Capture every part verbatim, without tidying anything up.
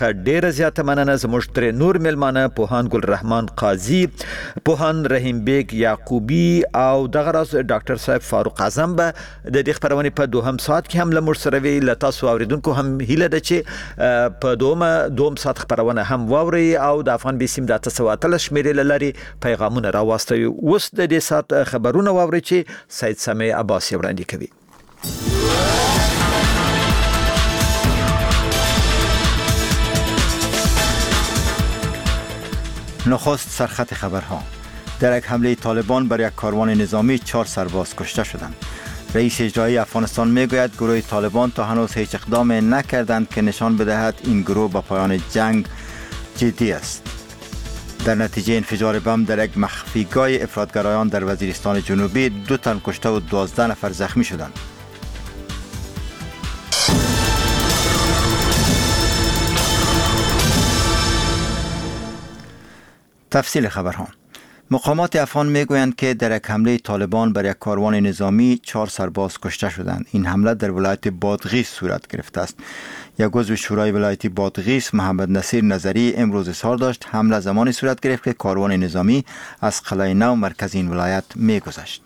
ډیر زیاته مننه زموږ تر نور ملمانه پوهان ګل رحمان قاضي، پوهان رحیم بیگ یعقوبی او دغه راز ډاکټر صاحب فاروق اعظم به د دې خبرونه په دوهم ساعت کې هم لمر سره وی لتا سو اوریدونکو هم هیله ده چې په دومه دوم ساعت خبرونه هم واوري او د افغان بي سیم د تاسو اتل شمیرې لري پیغامونه راوستي. اوس د دې ساعت خبرونه واوري چې سید سامي عباس وړاندې کوي. نخست سرخط خبرها. در یک حمله طالبان بر یک کاروان نظامی چهار سرباز کشته شدند. رئیس اجرایی افغانستان میگوید گروه طالبان تا هنوز هیچ اقدام نکردند که نشان بدهد این گروه با پایان جنگ جدی است. در نتیجه انفجار بم در یک مخفیگاه افراطگرایان در وزیرستان جنوبی دو تن کشته و دوازده نفر زخمی شدند. تفصیل خبرها. مقامات افغان میگویند که در یک حمله طالبان بر یک کاروان نظامی چهار سرباز کشته شدند. این حمله در ولایت بادغیس صورت گرفته است. یک عضو شورای ولایتی بادغیس محمد نصیر نظری امروز اظهار داشت حمله زمانی صورت گرفت که کاروان نظامی از قلعه نو مرکز این ولایت میگذشت.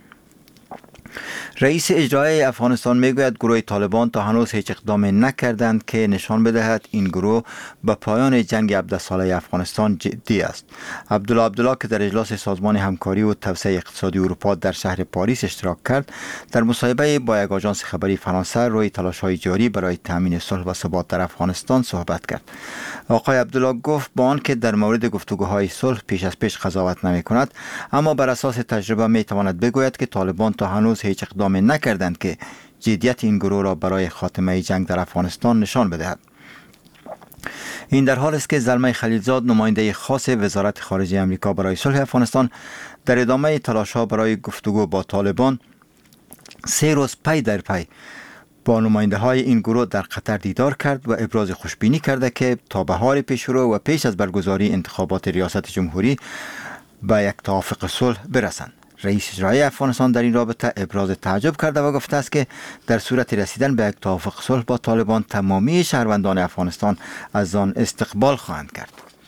رئیس اجرایی افغانستان میگوید گروه طالبان تا هنوز هیچ اقدام نکردند که نشان بدهد این گروه به پایان جنگ هفده ساله افغانستان جدی است. عبدالله عبدالله که در اجلاس سازمان همکاری و توسعه اقتصادی اروپا در شهر پاریس اشتراک کرد، در مصاحبه با یک آژانس خبری فرانسه روی تلاش‌های جاری برای تامین صلح و ثبات در افغانستان صحبت کرد. آقای عبدالله گفت با آنکه در مورد گفتگوهای صلح پیش از پیش قضاوت نمی‌کند، اما بر اساس تجربه می‌تواند بگوید که طالبان تا هنوز هیچ اقدام نکردند که جدیت این گروه را برای خاتمه جنگ در افغانستان نشان بدهد. این در حال است که زلمه خلیلزاد نماینده خاص وزارت خارجه آمریکا برای صلح افغانستان در ادامه تلاش‌ها برای گفتگو با طالبان سه روز پی در پی با نماینده های این گروه در قطر دیدار کرد و ابراز خوشبینی کرده که تا بهار پیشرو و پیش از برگزاری انتخابات ریاست جمهوری به یک توافق صلح برسند. رئیس اجرایی افغانستان در این رابطه ابراز تعجب کرده و گفته است که در صورت رسیدن به یک توافق صلح با طالبان تمامی شهروندان افغانستان از آن استقبال خواهند کرد.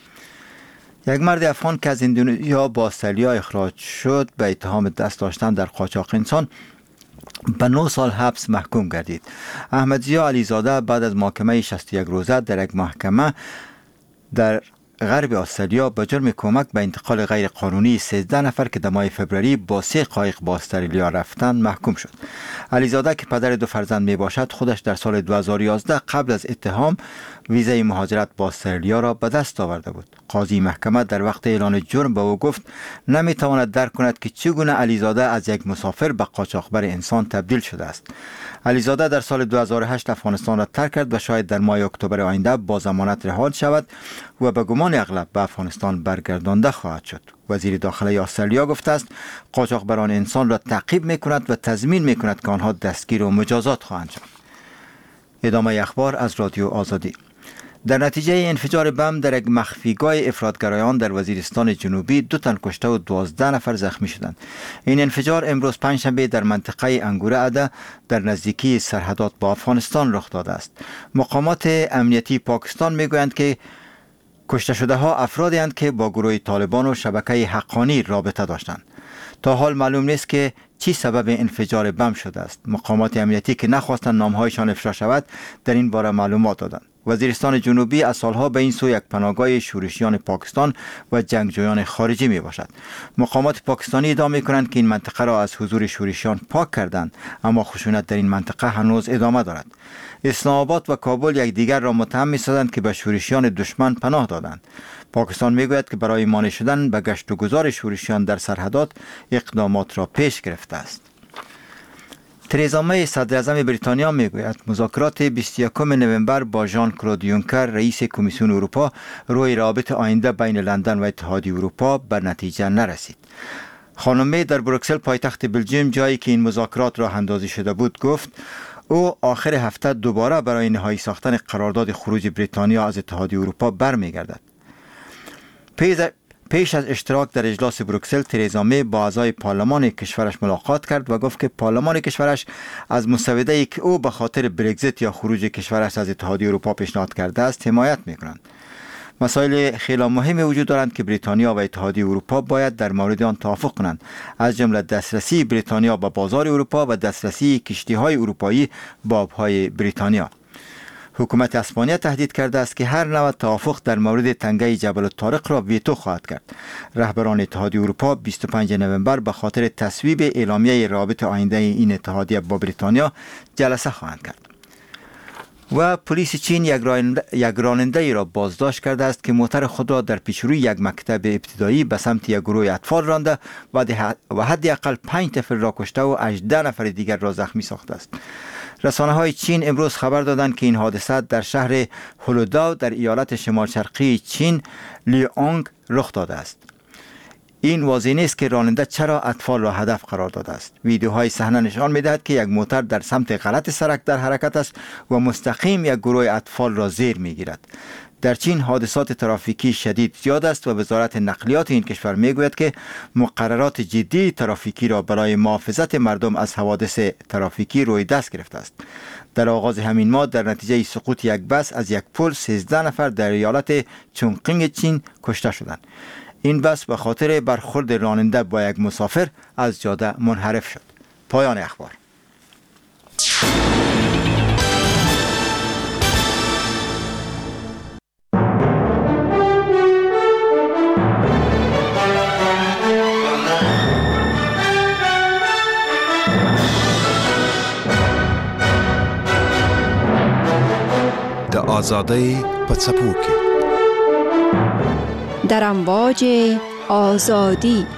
یک مرد افغان که از اندونزیا با استرالیا اخراج شد به اتهام دست داشتن در قاچاق انسان به نه سال حبس محکوم گردید. احمدضیا علیزاده بعد از محاکمه شصت و یک روزه در یک محکمه در غرب استرالیا به جرم کمک به انتقال غیر قانونی سیزده نفر که در ماه فوریه با سه قایق با استرالیا رفتند محکوم شد. علیزاده که پدر دو فرزند می باشد خودش در سال دو هزار و یازده قبل از اتهام ویزای مهاجرت با استرالیا را به دست آورده بود. قاضی محکمه در وقت اعلان جرم به او گفت نمی تواند درک کند که چگونه علیزاده از یک مسافر به قاچاقبر انسان تبدیل شده است. علیزاده در سال دو هزار و هشت افغانستان را ترک کرد و شاید در ماه اکتبر آینده با ضمانت رها شود و به گمان اغلب به افغانستان برگردانده خواهد شد. وزیر داخلی استرالیا گفته است قاچاقبران انسان را تعقیب می‌کند و تضمین می‌کند که آنها دستگیر و مجازات خواهند شد. ادامه اخبار از رادیو آزادی. در نتیجه انفجار بم در یک مخفیگاه افراطگرایان در وزیرستان جنوبی دو تن کشته و دوازده نفر زخمی شدند. این انفجار امروز پنجشنبه در منطقه انگوره اده در نزدیکی سرحدات با افغانستان رخ داده است. مقامات امنیتی پاکستان میگویند که کشته شده ها افرادی هستند که با گروه طالبان و شبکه حقانی رابطه داشتند. تا حال معلوم نیست که چی سبب انفجار بم شده است. مقامات امنیتی که نخواستند نامهایشان افشا شود در این باره معلومات دادند. وزیرستان جنوبی از سالها به این سو یک پناهگاه شورشیان پاکستان و جنگجویان خارجی می باشد. مقامات پاکستانی ادعا می کنند که این منطقه را از حضور شورشیان پاک کردند، اما خشونت در این منطقه هنوز ادامه دارد. اسلام آباد و کابل یک دیگر را متهم می سازند که به شورشیان دشمن پناه دادند. پاکستان می گوید که برای مانع شدن به گشت و گذار شورشیان در سرحدات اقدامات را پیش گرفته است. تریزا می صدر اعظم بریتانیا میگوید مذاکرات بیست و یکم نوامبر با ژان کلود یونکر رئیس کمیسیون اروپا روی روابط آینده بین لندن و اتحادیه اروپا به نتیجه نرسید. خانم می در بروکسل پایتخت بلژیم جایی که این مذاکرات راه اندازی شده بود گفت او آخر هفته دوباره برای نهایی ساختن قرارداد خروج بریتانیا از اتحادیه اروپا برمیگردد. پیش از اشتراک در اجلاس بروکسل ترزا می با اعضای پارلمان کشورش ملاقات کرد و گفت که پارلمان کشورش از مسوده‌ای که او به خاطر برگزیت یا خروج کشورش از اتحادیه اروپا پیشنهاد کرده است حمایت می‌کنند. مسائل خیلی مهمی وجود دارند که بریتانیا و اتحادیه اروپا باید در مورد آن توافق کنند، از جمله دسترسی بریتانیا به بازار اروپا و دسترسی کشتی‌های اروپایی به آب‌های بریتانیا. حکومت اسپانیا تهدید کرده است که هر نوع توافق در مورد تنگه جبل الطارق را ویتو خواهد کرد. رهبران اتحادیه اروپا بیست و پنجم نوامبر به خاطر تصویب اعلامیه رابط آینده این اتحادیه با بریتانیا جلسه خواهند کرد. و پلیس چین یک راننده ای را بازداشت کرده است که موتر خود را در پیشروی یک مکتب ابتدایی به سمت یک گروه اطفال رانده و حداقل پنج نفر را کشته و هجده نفر دیگر را زخمی ساخته است. رسانه های چین امروز خبر دادند که این حادثه در شهر هولوداو در ایالت شمال شرقی چین لیونگ رخ داده است. این واضح نیست که راننده چرا اطفال را هدف قرار داده است. ویدیوهای صحنه نشان می‌دهد که یک موتر در سمت غلط سرک در حرکت است و مستقیم یک گروه اطفال را زیر می‌گیرد. در چین حادثات ترافیکی شدید زیاد است و وزارت نقلیات این کشور میگوید که مقررات جدی ترافیکی را برای محافظت مردم از حوادث ترافیکی روی دست گرفته است. در آغاز همین ماه در نتیجه سقوط یک بس از یک پل سیزده نفر در ایالت چونقینگ چین کشته شدند. این بس به خاطر برخورد راننده با یک مسافر از جاده منحرف شد. پایان اخبار. د آزادۍ په څپو کې در امواج آزادی.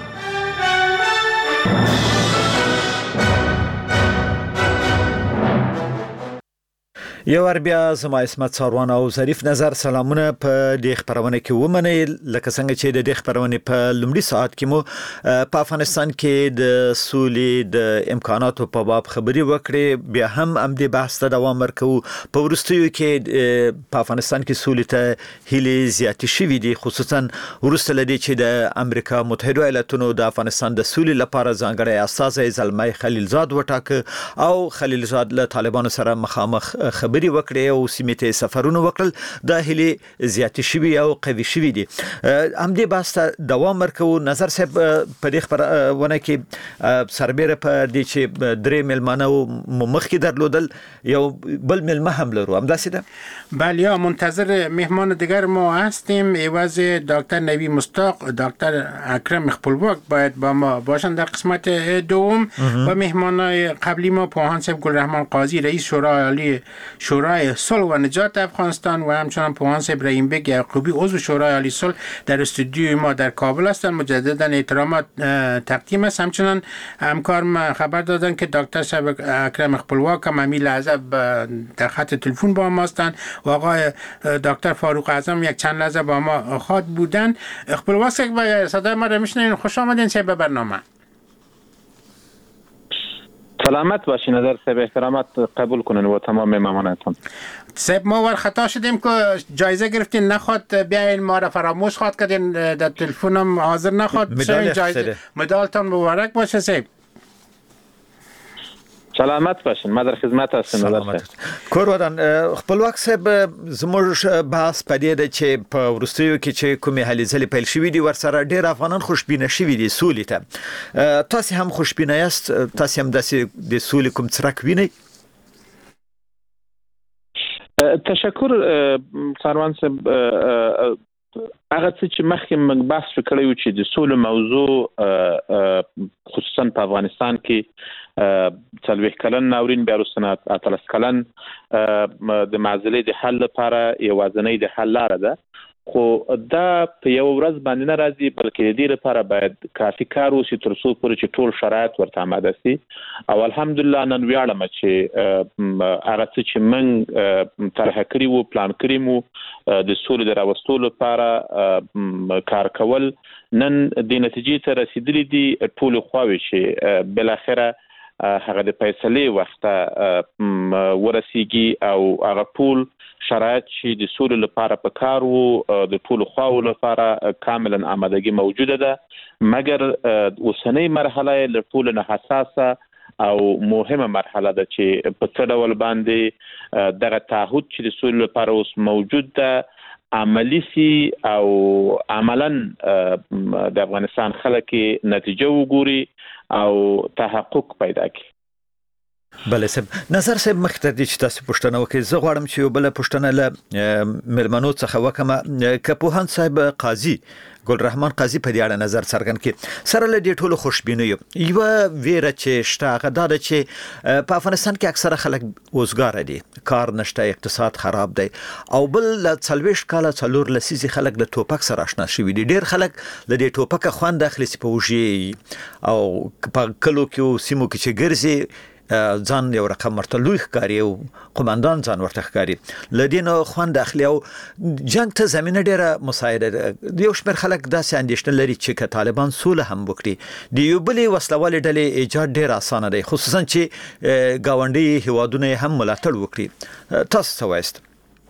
یو ور بیا زما اسمت ساروان او ظریف نظر سلامونه په دې خبرونه کې ومنه لکه څنګه چې د دې خبرونه په لومړي ساعت کې مو په افغانستان کې د سولې د امکاناتو په باب خبري وکړې، بیا هم ام دې بحث ته دوام ورکو. په ورستیو کې په افغانستان کې سولې ته هلي زیاتې شوې دي، خصوصا ورسته لدی چې د امریکا متحده ایالاتونو د افغانستان د سولې لپاره ځانګړی استازی زلمي خلیلزاد وټاکه او خلیلزاد له طالبانو سره مخامخ خبري وکړي او سیمې ته سفرونه وکړل. د هلي زیاتې شوي او قوي شوي دي. هم دې بحث ته دوام ورکو. نظر صاحب په دې خبرونه کې سربېره په دې چې درې ملمانه مخکې درلودل، یو بل ملمه هم لرو، همداسې ده؟ بله، یا منتظر مهمان دیگر ما هستیم. عوض دکتر نوی مستاق، دکتر اکرم خپلواک باید با ما باشند در قسمت دوم و مهمانای قبلی ما پوهان صاحب گلرحمان قاضی رئیس شورای عالی شورای صلح و نجات افغانستان و همچنان پوهان صاحب رحیم بیگ یعقوبی عضو شورای عالی صلح در استودیوی ما در کابل هستند. مجددا احترامات تقدیم است. همچنان همکار خبر دادن که دکتر صاحب اکرم خپلواک هم همین لحظه در خط تلفن با ما هستند و آقای دکتر فاروق اعظم یک چند لحظه با ما خاط بودن. خپلواک صاحب صدای ما را میشنوین؟ خوش آمدین صاحب به برنامه. سلامت باشین. نظر صاحب احترامات قبول کنین و تمام مهمانتون. صاحب ما ور خطا شدیم که جایزه گرفتین، نخواد بیاین ما را فراموش خواد کردین، در تلفنم حاضر نخواد شوین. جایزه مدالتون مبارک باشه صاحب. سلامت باشین. ما در خدمت هستیم. سلامت کورودان. خپلواک صاحب زموږ بحث پدې ده چې په ورستیو کې چې کومې هلې ځلې پیل شوې دي ورسره ډېر افغانان خوشبینه شوي دي سولې ته. تاسو هم خوشبینه یاست؟ تاسو هم داسې د سولې کوم څرک وینئ؟ تشکر سروان صاحب. هغه څه چې مخکې موږ بحث وکړی و چې د سولې موضوع خصوصا په افغانستان کې څلوېښت کلن ناورین بیا وروسته اتلس کلن د معضلې د حل لپاره یوازینۍ د حل لاره ده، خو دا په یو ورځ باندې نه راځي، بلکې د دې لپاره باید کافي کار وشي تر څو پورې چې ټول شرایط ورته آماده سي. او الحمدلله نن ویاړم چې هغه څه چې موږ طرحه کړي وو، پلان کړي مو د سولې د راوستلو لپاره کار کول، نن د نتیجې ته رسیدلي دي. ټولې خواوې چې بالاخره هغه د فیصلې وخت ورسیږي او هغه ټول شرایط چې د سولې لپاره په کار وو د ټولو خواو لپاره کاملا آمادګي موجوده ده، مګر اوسنۍ مرحله له ټولو نه حساسه او مهمه مرحله ده چې په څه ډول باندې دغه تعهد چې د سولې لپاره اوس موجود ده عملی سي او عملا د افغانستان خلک نتیجه وګوري او تحقق پیدا کړي. بله صاحب، نظر صاحب مخته دي چې تاسو پوښتنه وکړئ. زه غواړم چې یو بل پوښتنه له مېلمنو څخه وکړم. که پوهاند صاحب قاضي ګل رحمان قاضي په دې اړه نظر څرګند کړي، سره له دې ټولو خوشبینیو یوه ویره چې شته هغه دا ده چې په افغانستان کې اکثره خلک اوزګاره دي، کار نشته، اقتصاد خراب دی، او بل له څلوېښت کاله څلور لسیزې خلک له ټوپک سره اشنا شوي دي. ډېر خلک له دې ټوپکه خوند اخلي چې په وږي او په کلو کې او سیمو کې چې ګرځي ځان یو رقم ورته لوی ښکاري او قماندان ځان ورته ښکاري، له دې نه خوند اخلي او جنګ ته زمینه ډېره مساعده ده. یو شمېر خلک داسې اندېښنه لري چې که طالبان سوله هم وکړي د یو بلې وسلوالې ډلې ایجاد ډېر اسانه دی، خصوصا چې ګاونډي هیوادونه هم ملاتړ وکړي. تاسو څه وایست؟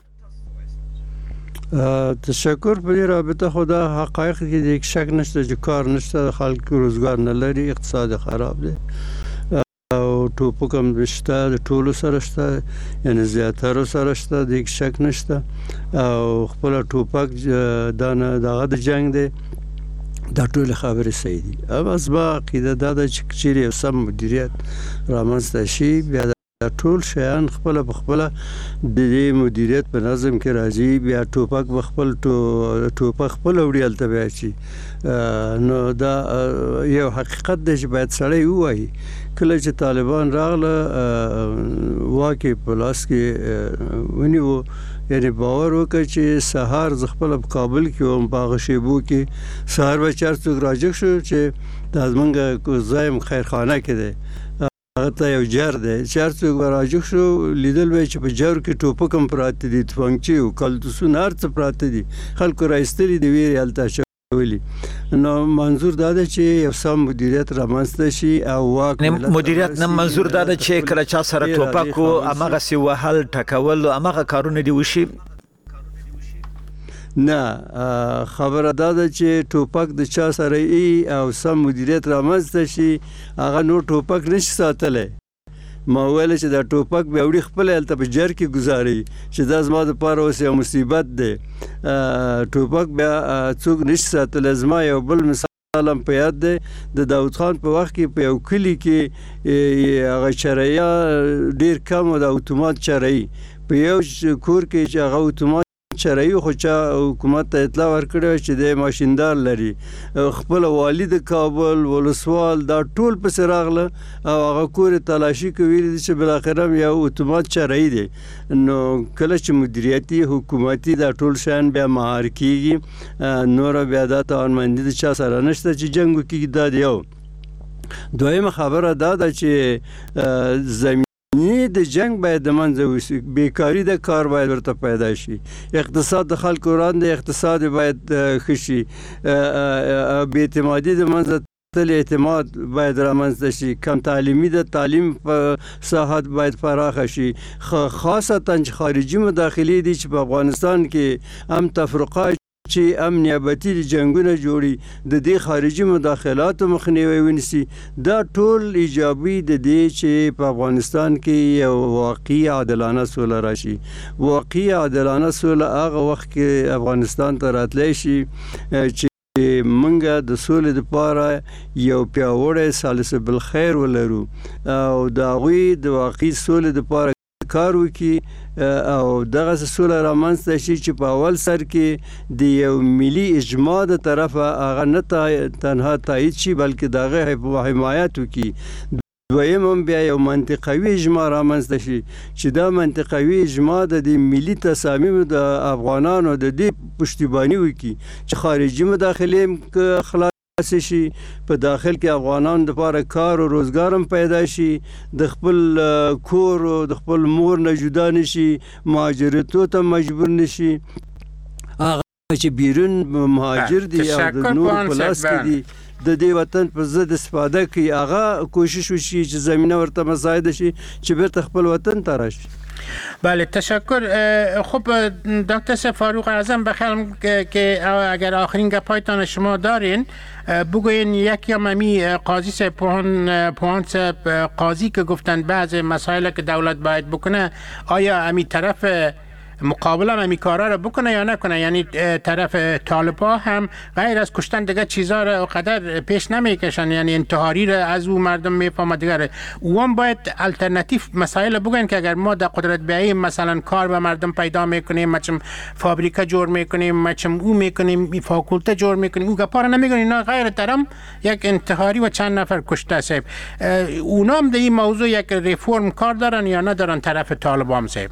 تشکر. په دې رابطه خو دا حقایق کې د یک شک نشته چې کار نشته، خلک روزګار نه لري، اقتصاد خراب دی او ټوپک هم شته، د ټولو سره شته، یعنی زیاترو سره شته، د یک شک نشته او خپل ټوپک دا نه دغه د جنگ دی. دا ټول خبرې صحیح دي. اب اسبا عقیده دا د چکچری او سم مدیریت رامنځته شي، بیا دا ټول شیان خپل په خپل د دې مدیریت په نظم کې راځي، بیا ټوپک په خپل ټوپک خپل وړي الته بیا شي. نو دا یو حقیقت دی چې باید سړی ووایي. کله چې طالبان راغله واکې په لاس کې ونیو، یعنی باور وکړه چې سهار ز خپل په کابل کې هم په هغه شیبو کې سهار به چار څوک راجګ شو چې دا زمونږ ځایم خیرخانه کې دی، هغه ته یو جر دی، چار څوک به راجګ شو لیدل به چې په جر کې ټوپک هم پراته دي، تفنګچې او کلتوسونه هر څه پراته دي، خلکو رایستلي د ویرې هلته ویلي. نو منظور دا ده چې یو سم مدیریت رامنځته شي او واک مدیریت نه منظور دا ده چې کله چا سره ټوپک او امغه سی وهل ټکول او امغه کارونه دی وشي. نه، خبره دا ده چې ټوپک د چا سره ای او سم مدیریت رامنځته شي، هغه نو ټوپک نشي ساتلی. ما ویل چې دا ټوپک به وړي خپل هلته په جر کې ګزاري چې دا زما دپاره اوس یو مصیبت دی. ټوپک بیا څوک نشي ساتلی. زما یو بل مثال هم په یاد دی، د داود خان په وخت کې په یو کلي کې هغه چرایه ډېر کم و، د اتومات چرایي په یو کور کې چې هغه اتومات چرایي خو چا حکومت ته اطلاع ورکړې چې د ماشیندار لري، خپل والي د کابل ولسوال دا ټول پسې راغله او هغه کور تلاشي کوي چې بالاخره یو اتومات چرایي دی. نو کله چې مدیریتي حکومتي دا ټول شیان بیا مهار کیږي، نور بیا دا توانمندي د چا سره نشته چې جنګ وکړي. دا دی یو. دویمه خبره دا ده چې زمین د جنگ باید د منځه وشي، بیکاري د کار باید ورته پیدا شي، اقتصاد د خلکو وړاندې اقتصاد باید ښه شي، بې اعتمادي د منځه تل اعتماد باید رامنځته شي، کم تعلیمي د تعلیم په ساحت باید پراخه شي، خاصتا چې خارجي مداخلې دي چې په افغانستان کې هم تفرقه چې هم نیابتي جنګونه جوړي، د دې خارجي مداخلاتو مخنیوی ونیسي. دا ټول ایجابي د دې چې په افغانستان کې یو واقعي عادلانه سوله راشي. واقعي عادلانه سوله هغه وخت کې افغانستان ته راتلی شي چې منګه د سولې لپاره یو پیاوړی ثالث بالخیر ولرو او د هغوی د واقعي سولې لپاره کار وکړي او دغه سوله رامنځته شي چې په اول سر کې د یو ملي اجماع د طرفه هغه نه تنها تایید شي بلکې د هغه حمایت وکړي. دویم هم بیا یو منطقوي اجماع رامنځته شي چې دا منطقوي اجماع د دې ملي تصامیمو د افغانانو د دې پشتیباني وکړي چې خارجي مداخلې خلاص شي، په داخل کې افغانان لپاره کار او روزګار هم پیدا شي، د خپل کور او د خپل مور نه جدا نشي، مهاجرتو ته مجبور نشي. چې بیرون مهاجر دي او د نور پلاس کې دي د دې وطن په ضد استفاده کوي، هغه کوشش وشي چې زمینه ورته مساعد شي چې بیرته خپل وطن ته راشي. بله تشکر. خب دکتر صاحب فاروق اعظم بخیرم که اگر آخرین گپایتان شما دارین بگوین یکی هم امی قاضی صاحب پوهان پوهان صاحب قاضی که گفتن بعض مسائل که دولت باید بکنه آیا امی طرف مقابل هم امی کارا رو بکنه یا نکنه؟ یعنی طرف طالبا هم غیر از کشتن دیگه چیزا رو قدر پیش نمیکشن، یعنی انتحاری رو از او مردم میفهمه دیگه او هم باید الटरनेटिव مسائل بگن که اگر ما در قدرت بیاییم مثلا کار به مردم پیدا میکنیم، مچم فابریکه جور میکنیم، مچم او میکنیم، فاکولته جور میکنیم، او گپا رو نمیگن، اینا غیر ترم یک انتحاری و چند نفر کشته صاحب. اونا هم در این موضوع یک ریفورم کار دارن یا ندارن طرف طالبا هم صاحب؟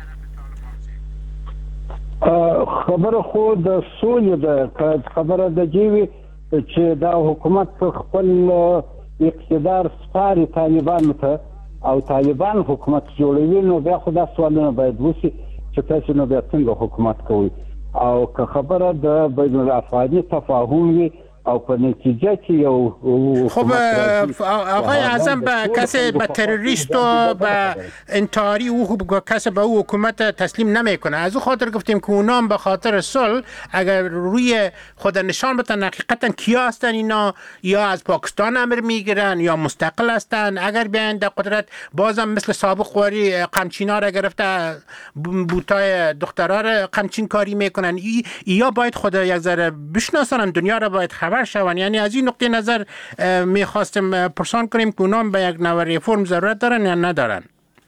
خبره خو د سولې ده، خبره د جیوي چې دا حکومت خپل اقتدار سپاري طالبانو ته او طالبان حکومت جوړوي، نو بیا خو دا سوالونه باید وشي چې تاسو نو بیا څنګه حکومت کوي، او که خبره د بین الافغاني تفاهم وي او په نتیجه کې یو خب آقای اعظم به کسی به تروریست و به انتحاری او کسی به او حکومت تسلیم نمیکنه، از او خاطر گفتیم که اونا به خاطر صلح اگر روی خود نشان بدن حقیقتا کیا هستن اینا، یا از پاکستان امر میگیرن یا مستقل هستن، اگر بیان در قدرت بازم مثل سابق قواری قمچینا را گرفته بوتای دخترها را قمچین کاری میکنن، ای یا باید خود یک ذره بشناسن، دنیا را باید خبر شون. یعنی از این نقطه نظر میخواستم پرسان کنیم که اونام به یک نوع ریفورم ضرورت دارن یا ندارن؟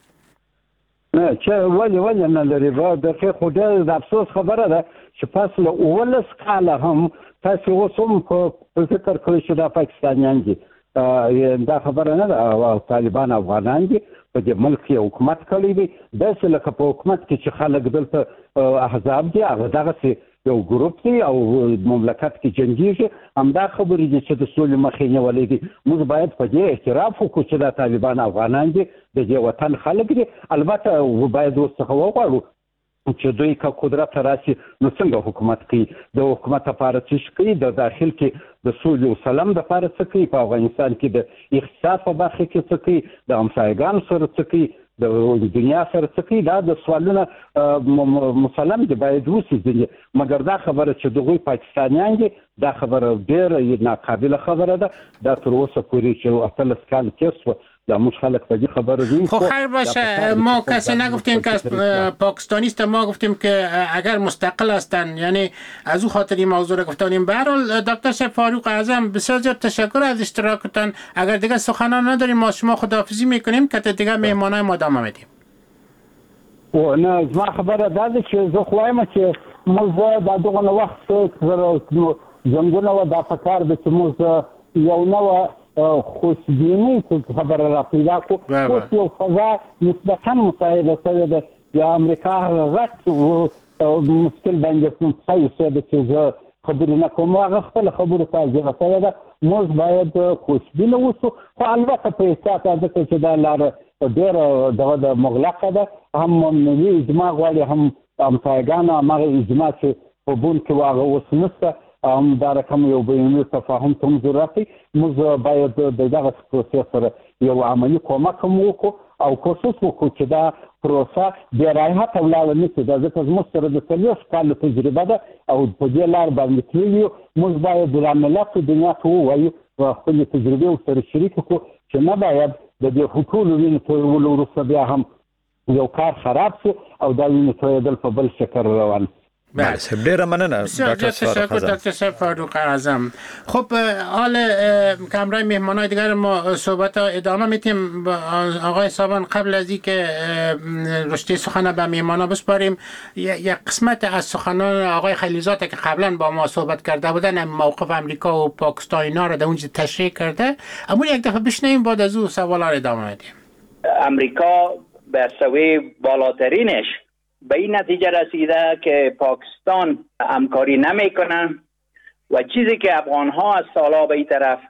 نه چه ولی ولی نداری. و دقیق خودی د افسوس خبره ده چې پس له اولس کاله هم تاسو اوس هم په فکر کړی چې دا پاکستانیان دي، دا خبره نه ده، او طالبان افغانان دي په دې ملک کې حکومت کړی دی، داسې لکه په حکومت کې چې خلک دلته احزاب دي، هغه دغسې یو ګروپ دی او مملکت کې جنګیږي، همدا خبرې دي چې د سولې مخې نیولې دي. موږ باید په دې اعتراف وکړو چې دا طالبان افغانان دي، د دې وطن خلک دي. البته باید ورڅخه وغواړو چې دوی که قدرت راشي نو څنګه حکومت کوي، د حکومت لپاره څه کوي، د داخل کې د سولې او سلام لپاره څه کوي، په افغانستان کې د اقتصاد په برخه کې څه کوي، د همسایګانو سره څه کوي، د دنیا سره څه کوي. دا د سوالونه مسلم دي، باید وشي. مګر دا خبره چې دغوی پاکستانیان دي دا خبره ډېره ناقابله خبره ده. دا تر اوسه پورې چې اتلس کال تېر شوه دا موږ خلک په دې خبره دي. خب خیر باشه، ما کسی نگفتیم که پاکستانیست، ما گفتیم که اگر مستقل هستن، یعنی از او خاطر این موضوع را گفتیم. به هر حال دکتر صاحب فاروق اعظم بسیار زیاد تشکر از اشتراکتان. اگر دیگه سخنان نداریم ما شما خداحافظی میکنیم که دیگه مهمانای ما ادامه میدیم. و نه زما خبره دا ده چې زه خو وایم چې موږ دا دغه وخت زنګونه و دا پکار ده چې موږ یو نوع خوشبینی خبره را پیدا کو، اوس یو فضا نسبتا مساعده شوې ده. د امریکا غټ مشکل باندې ځای شوی ده چې زه خبرې نه کوم، هغه خپله خبرو ته عجیبه شوې ده. موږ باید خوشبینه اوسو، خو البته په احساس ځکه چې دا لاره ډېره دغه د مغلقه ده، هم ملي اجماع غواړي، هم همسایګانو هماغه اجماع چې په بون کې و هغه اوس نشته، هم دا رقم یو بینالمللي تفاهم ته هم ضرورت دی. موږ باید د دغه پروسې سره یو عملي کومک هم وکړو او کوشش وکړو چې دا پروسه بې رایحته ولاړه نه شي. دا ځکه زموږ سره د څلوېښت کاله تجربه ده او په دې لار باندې تللي یو. موږ باید د ملت دنیا ته ووایو او خپلې تجربې ورسره شریک کړو چې نه باید د دې ټولو وینې تویولو وروسته بیا هم یو کار خراب شي او دا وینې تویېدل په بل شکل روان. بله ډیره مننه دکتر صاحب فاروق اعظم. خب حال کمرای مهمانای دیگر ما صحبت ها ادامه میتیم. آقای صابان قبل از این که رشته سخن به مهمانا بسپاریم، یک قسمت از سخنان آقای خلیزاده که قبلا با ما صحبت کرده بودن موقف امریکا و پاکستان اینا را در اونجا تشریح کرده، اما یک دفعه بشنویم بعد از او سوال ها ادامه میدیم. امریکا به سوی بالاترینش به این نتیجه رسیده که پاکستان همکاری نمیکنه و چیزی که افغان ها از سالها به این طرف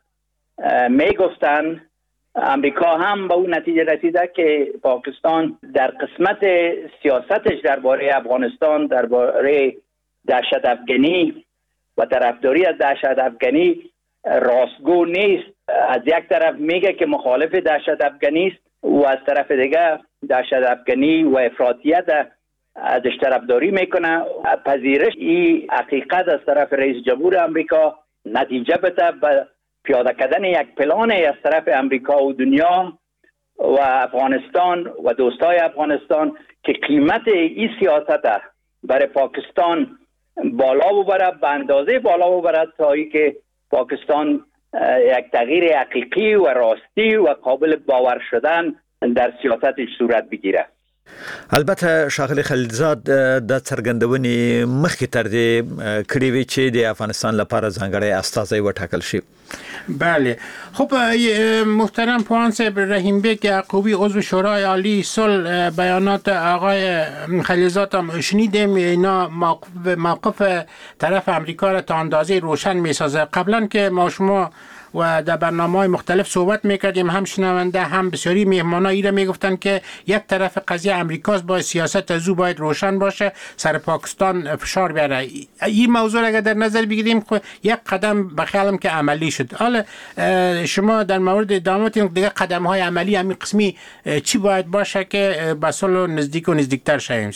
میگفتن، امریکا هم به اون نتیجه رسیده که پاکستان در قسمت سیاستش درباره افغانستان، درباره دهشت افغانی و طرفداری از دهشت افغانی راستگو نیست. از یک طرف میگه که مخالف دهشت افغانی است و از طرف دیگه دهشت افغانی و افراطیت ازش طرفداری میکنه. پذیرش این حقیقت از طرف رئیس جمهور امریکا نتیجه بده به پیاده کردن یک پلان از طرف امریکا و دنیا و افغانستان و دوستای افغانستان که قیمت این سیاست برای پاکستان بالا ببره، به اندازه بالا ببره تا ای که پاکستان یک تغییر حقیقی و راستی و قابل باور شدن در سیاستش صورت بگیره. البته ښاغلی خلیلزاد د څرګندونې مخکې تر دې کړې وې چې د افغانستان لپاره ځانګړی استازی وټاکل شي. بله، خب محترم پوهان صاحب، رحیم بیگ یعقوبی عضو شورای عالی صلح بیانات آقای خلیلزاد هم شنیدیم، اینا موقف طرف امریکا را تا اندازه روشن میسازه. قبلا که ما شما و در برنامه‌های مختلف صحبت میکردیم، هم شنونده هم بسیاری مهمانا ایره میگفتن که یک طرف قضیه امریکاست، باید سیاست از او باید روشن باشه، سر پاکستان فشار بیاره. این موضوع اگر در نظر بگیریم یک قدم به خیالم که عملی شد. حالا شما در مورد ادامه دیگه قدم های عملی همین قسمی چی باید باشه که به صلح نزدیک و نزدیکتر شویم؟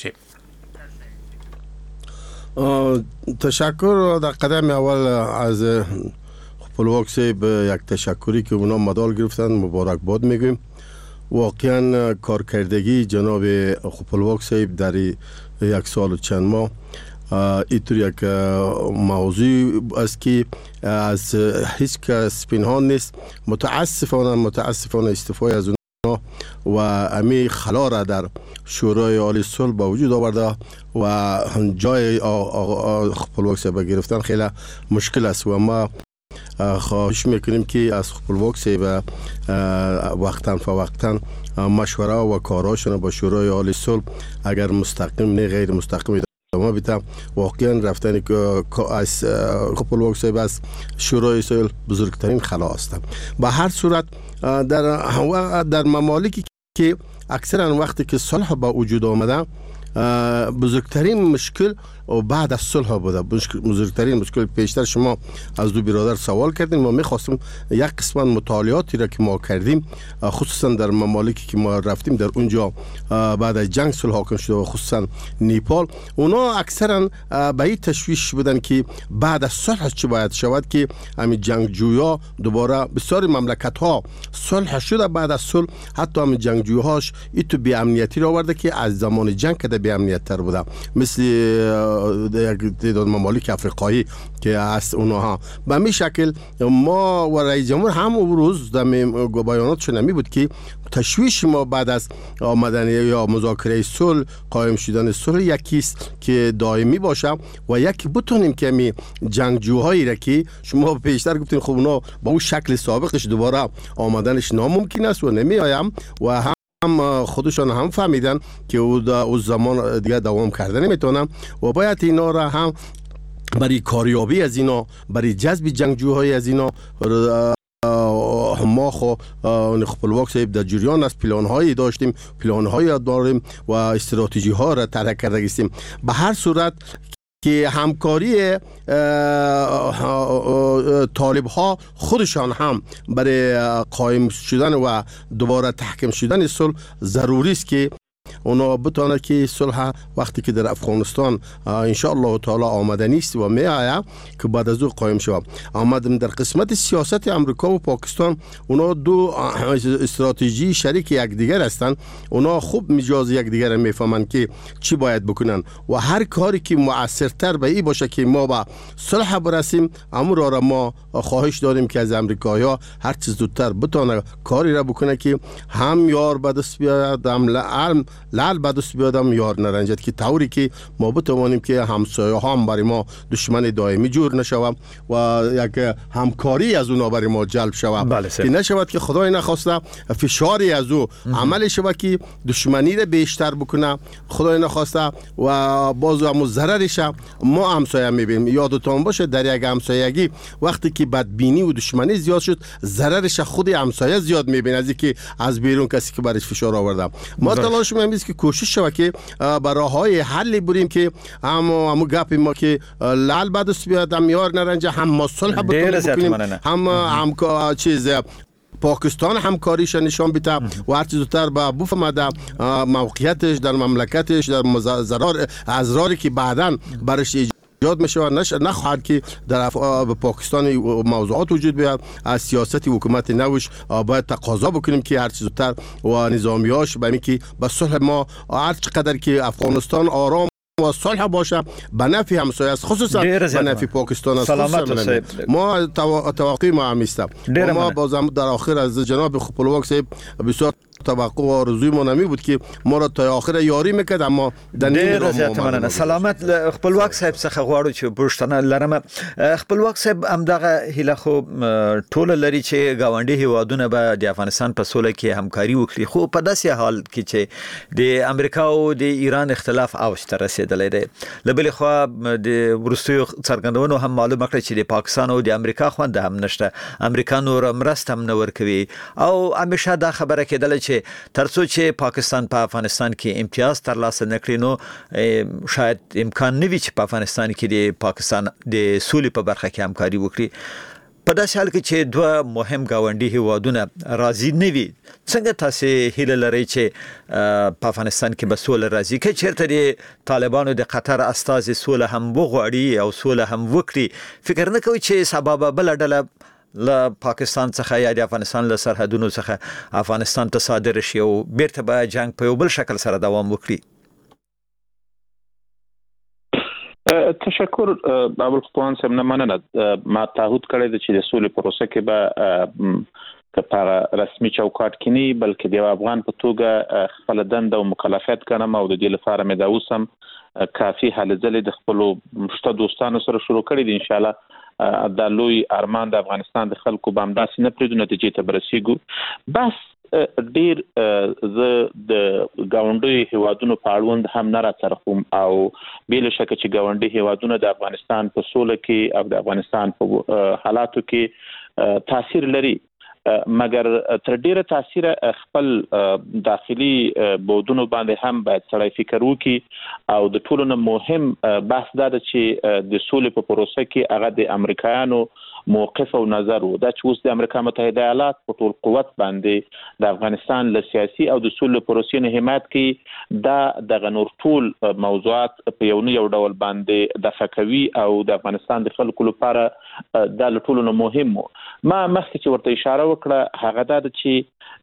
تشکر. در قدم اول از خپلواک صاحب یک تشکری که اونا مدال گرفتن مبارکباد میگویم. واقعا کارکردگی جناب خپلواک صاحب در یک سال و چند ماه اینطور یک موضوع است که از هیچ کس پنهان نیست. متاسفانه متاسفانه استعفای از اونا و امی خلا را در شورای عالی صلح با وجود آورده و جای خپلواک صاحب گرفتن خیلی مشکل است و ما خواهش میکنیم که از خپلواک صاحب وقتاً فوقتاً مشوره و کاراشون با شورای عالی صلح اگر مستقیم نه غیر مستقیم ادامه بدم. واقعا رفتن از خپلواک صاحب از شورای صلح بزرگترین خلا است. به هر صورت در در ممالکی که اکثرا وقتی که صلح با وجود آمده بزرگترین مشکل و بعد از صلح بوده. بزرگترین مشکل پیشتر شما از دو برادر سوال کردیم. ما میخواستیم یک قسمت مطالعاتی را که ما کردیم خصوصا در ممالکی که ما رفتیم در اونجا بعد از جنگ صلح حاکم شده و خصوصا نیپال، اونا اکثرا به این تشویش بودن که بعد از صلح چه باید شود که همین جنگجویا دوباره بسیاری مملکت ها صلح شده، بعد از صلح حتی همین جنگجوهاش این تو بی امنیتی را آورده که از زمان جنگ که بی امنیت تر بوده، مثل یک تعداد ممالک افریقایی که از اونها. به همین شکل ما و رئیس جمهور هم اون روز در بیاناتشون همی بود که تشویش ما بعد از آمدن یا مذاکره صلح قائم شدن صلح یکیست که دائمی باشه و یک بتونیم که می جنگجوهایی را که شما پیشتر گفتین خب اونا با اون شکل سابقش دوباره آمدنش ناممکن است و نمی آیم و هم هم خودشان هم فهمیدن که او زمان دیگه دوام کردن نمیتونن و باید اینا را هم برای کاریابی از اینا، برای جذب جنگجوهای از اینا ما خو خپلواک صاحب در جریان از پلان‌هایی داشتیم، پلان‌هایی داریم و استراتژی‌ها را طرح کرده هستیم. به هر صورت که همکاری طالب ها خودشان هم برای قائم شدن و دوباره تحکیم شدن صلح ضروری است که اونا بتونه که صلح وقتی که در افغانستان ان شاء الله تعالی آمده نیست و می آید که بعد از او قائم شود. آمدیم در قسمت سیاست امریکا و پاکستان، اونا دو استراتژی شریک یکدیگر هستند. اونا خوب مجاز یکدیگر میفهمند که چی باید بکنن و هر کاری که مؤثرتر به این باشه که ما به صلح برسیم، امر را ما خواهش داریم که از امریکایی‌ها هر چیز زودتر بتونه کاری را بکنه که هم یار به دست بیاد، هم لعل لعل به دست بیاد، هم یار نرنجد، که طوری که ما بتوانیم که همسایه هم برای ما دشمن دائمی جور نشود و یک همکاری از اونا برای ما جلب شود، که نشود که خدای نخواسته فشاری از او عمل شود که دشمنی را بیشتر بکنه، خدای نخواسته و باز هم ضررش ما همسایه میبینیم. یادتون باشه در یک همسایگی وقتی که بدبینی و دشمنی زیاد شد، ضررش خود همسایه زیاد میبینه از اینکه از بیرون کسی که برش فشار آورده. ما تلاش می‌کنیم است که کوشش شود که به راههای حل بریم که هم هم گپ ما که لال بعد است بیاد هم یار نرنجه هم ما صلح بکنیم هم هم چیز پاکستان همکاریش نشان بده و هر چیز زودتر به بفهمه موقعیتش در مملکتش در ضرر ازراری که بعداً برش ایجاد میشه نش نخواهد که در پاکستان موضوعات وجود بیاد. از سیاست حکومت نوش باید تقاضا بکنیم که هر چیز زودتر و نظامیاش به اینکه به صلح ما هر چقدر که افغانستان آرام و صلح باشه به نفع همسایه است، خصوصا به نفع پاکستان است. ما توقع ما هم است. ما بازم در آخر از جناب خپلواک صاحب بسیار توقع و آرزوی ما نمی بود که ما را تا آخر یاری میکرد، اما در نیم راه سلامت خپلواک صاحب څخه غواړو چې پوښتنه لرم. خپلواک صاحب همدغه هیله خو ټول لري چې گاونډي هیوادونه به د افغانستان په سوله کې همکاري وکړي، خو په داسې حال کې چې د امریکا او د ایران اختلاف اوج ته رسیدلی دی. له بلې خوا د وروستیو څرګندونو هم معلومه کړه چې د پاکستان او د امریکا خوند هم نشته، امریکا نور مرسته هم نه ورکوي او همیشه دا خبره کېدله چې ترڅو چې پاکستان په افغانستان کې امتیاز ترلاسه نکړي نو شاید امکان نه وي چې په افغانستان کې د پاکستان د سولې په برخه کې همکاري وکړي. په داسې حال کې چې دوه مهم ګاونډي هیوادونه راضي نه وي، څنګه تاسو هیله لرئ چې په افغانستان کې به سوله راځي؟ که چېرته د طالبانو د قطر استازي سوله هم وغواړي او سوله هم وکړي، فکر نه کوئ چې سبا به بله ډله له پاکستان څخه یا د افغانستان له سرحدونو څخه افغانستان ته صادر شي او بیرته به جنگ په یو بل شکل سره دوام وکړي؟ تشکر ابوالقطوان صاحب، نه مننه. ما تعهد کړی دی چې د سولې پروسه کې به که په رسمي چوکاټ کې نه بلکې د افغان په توګه خپل دنده او مکلفیت ګڼم او د دې لپاره مې دا اوس هم کافي هلې ځلې د خپلو شته دوستانو سره شروع کړي دي. انشاءالله دا لوی ارمان د افغانستان د خلکو به همداسې نه پرېږدو، نتیجې ته به رسېږو. بس ډېر زه د ګاونډیو هیوادونو په اړوند هم نه راڅرخوم او بې له شکه چې ګاونډي هیوادونه د افغانستان په سوله کې او د افغانستان په حالاتو کې تاثیر لري، مګر تر ډیره تاثیر خپل داخلي بودونو باندې هم باید سړی فکر وکړي. او د ټولو نه مهم بحث دا ده چې د سولې په پروسه کې هغه د امریکایانو موقف او نظر و. دا چې اوس د امریکا متحده ایالات په ټول قوت باندې د افغانستان له سیاسي او د سولې پروسې نه حمایت کوي، دا دغه نور ټول موضوعات په یو نه یو ډول باندې دفع کوي او د افغانستان د خلکو لپاره دا له ټولو نه مهم و. ما مخکې چې ورته اشاره وکړه هغه دا ده چې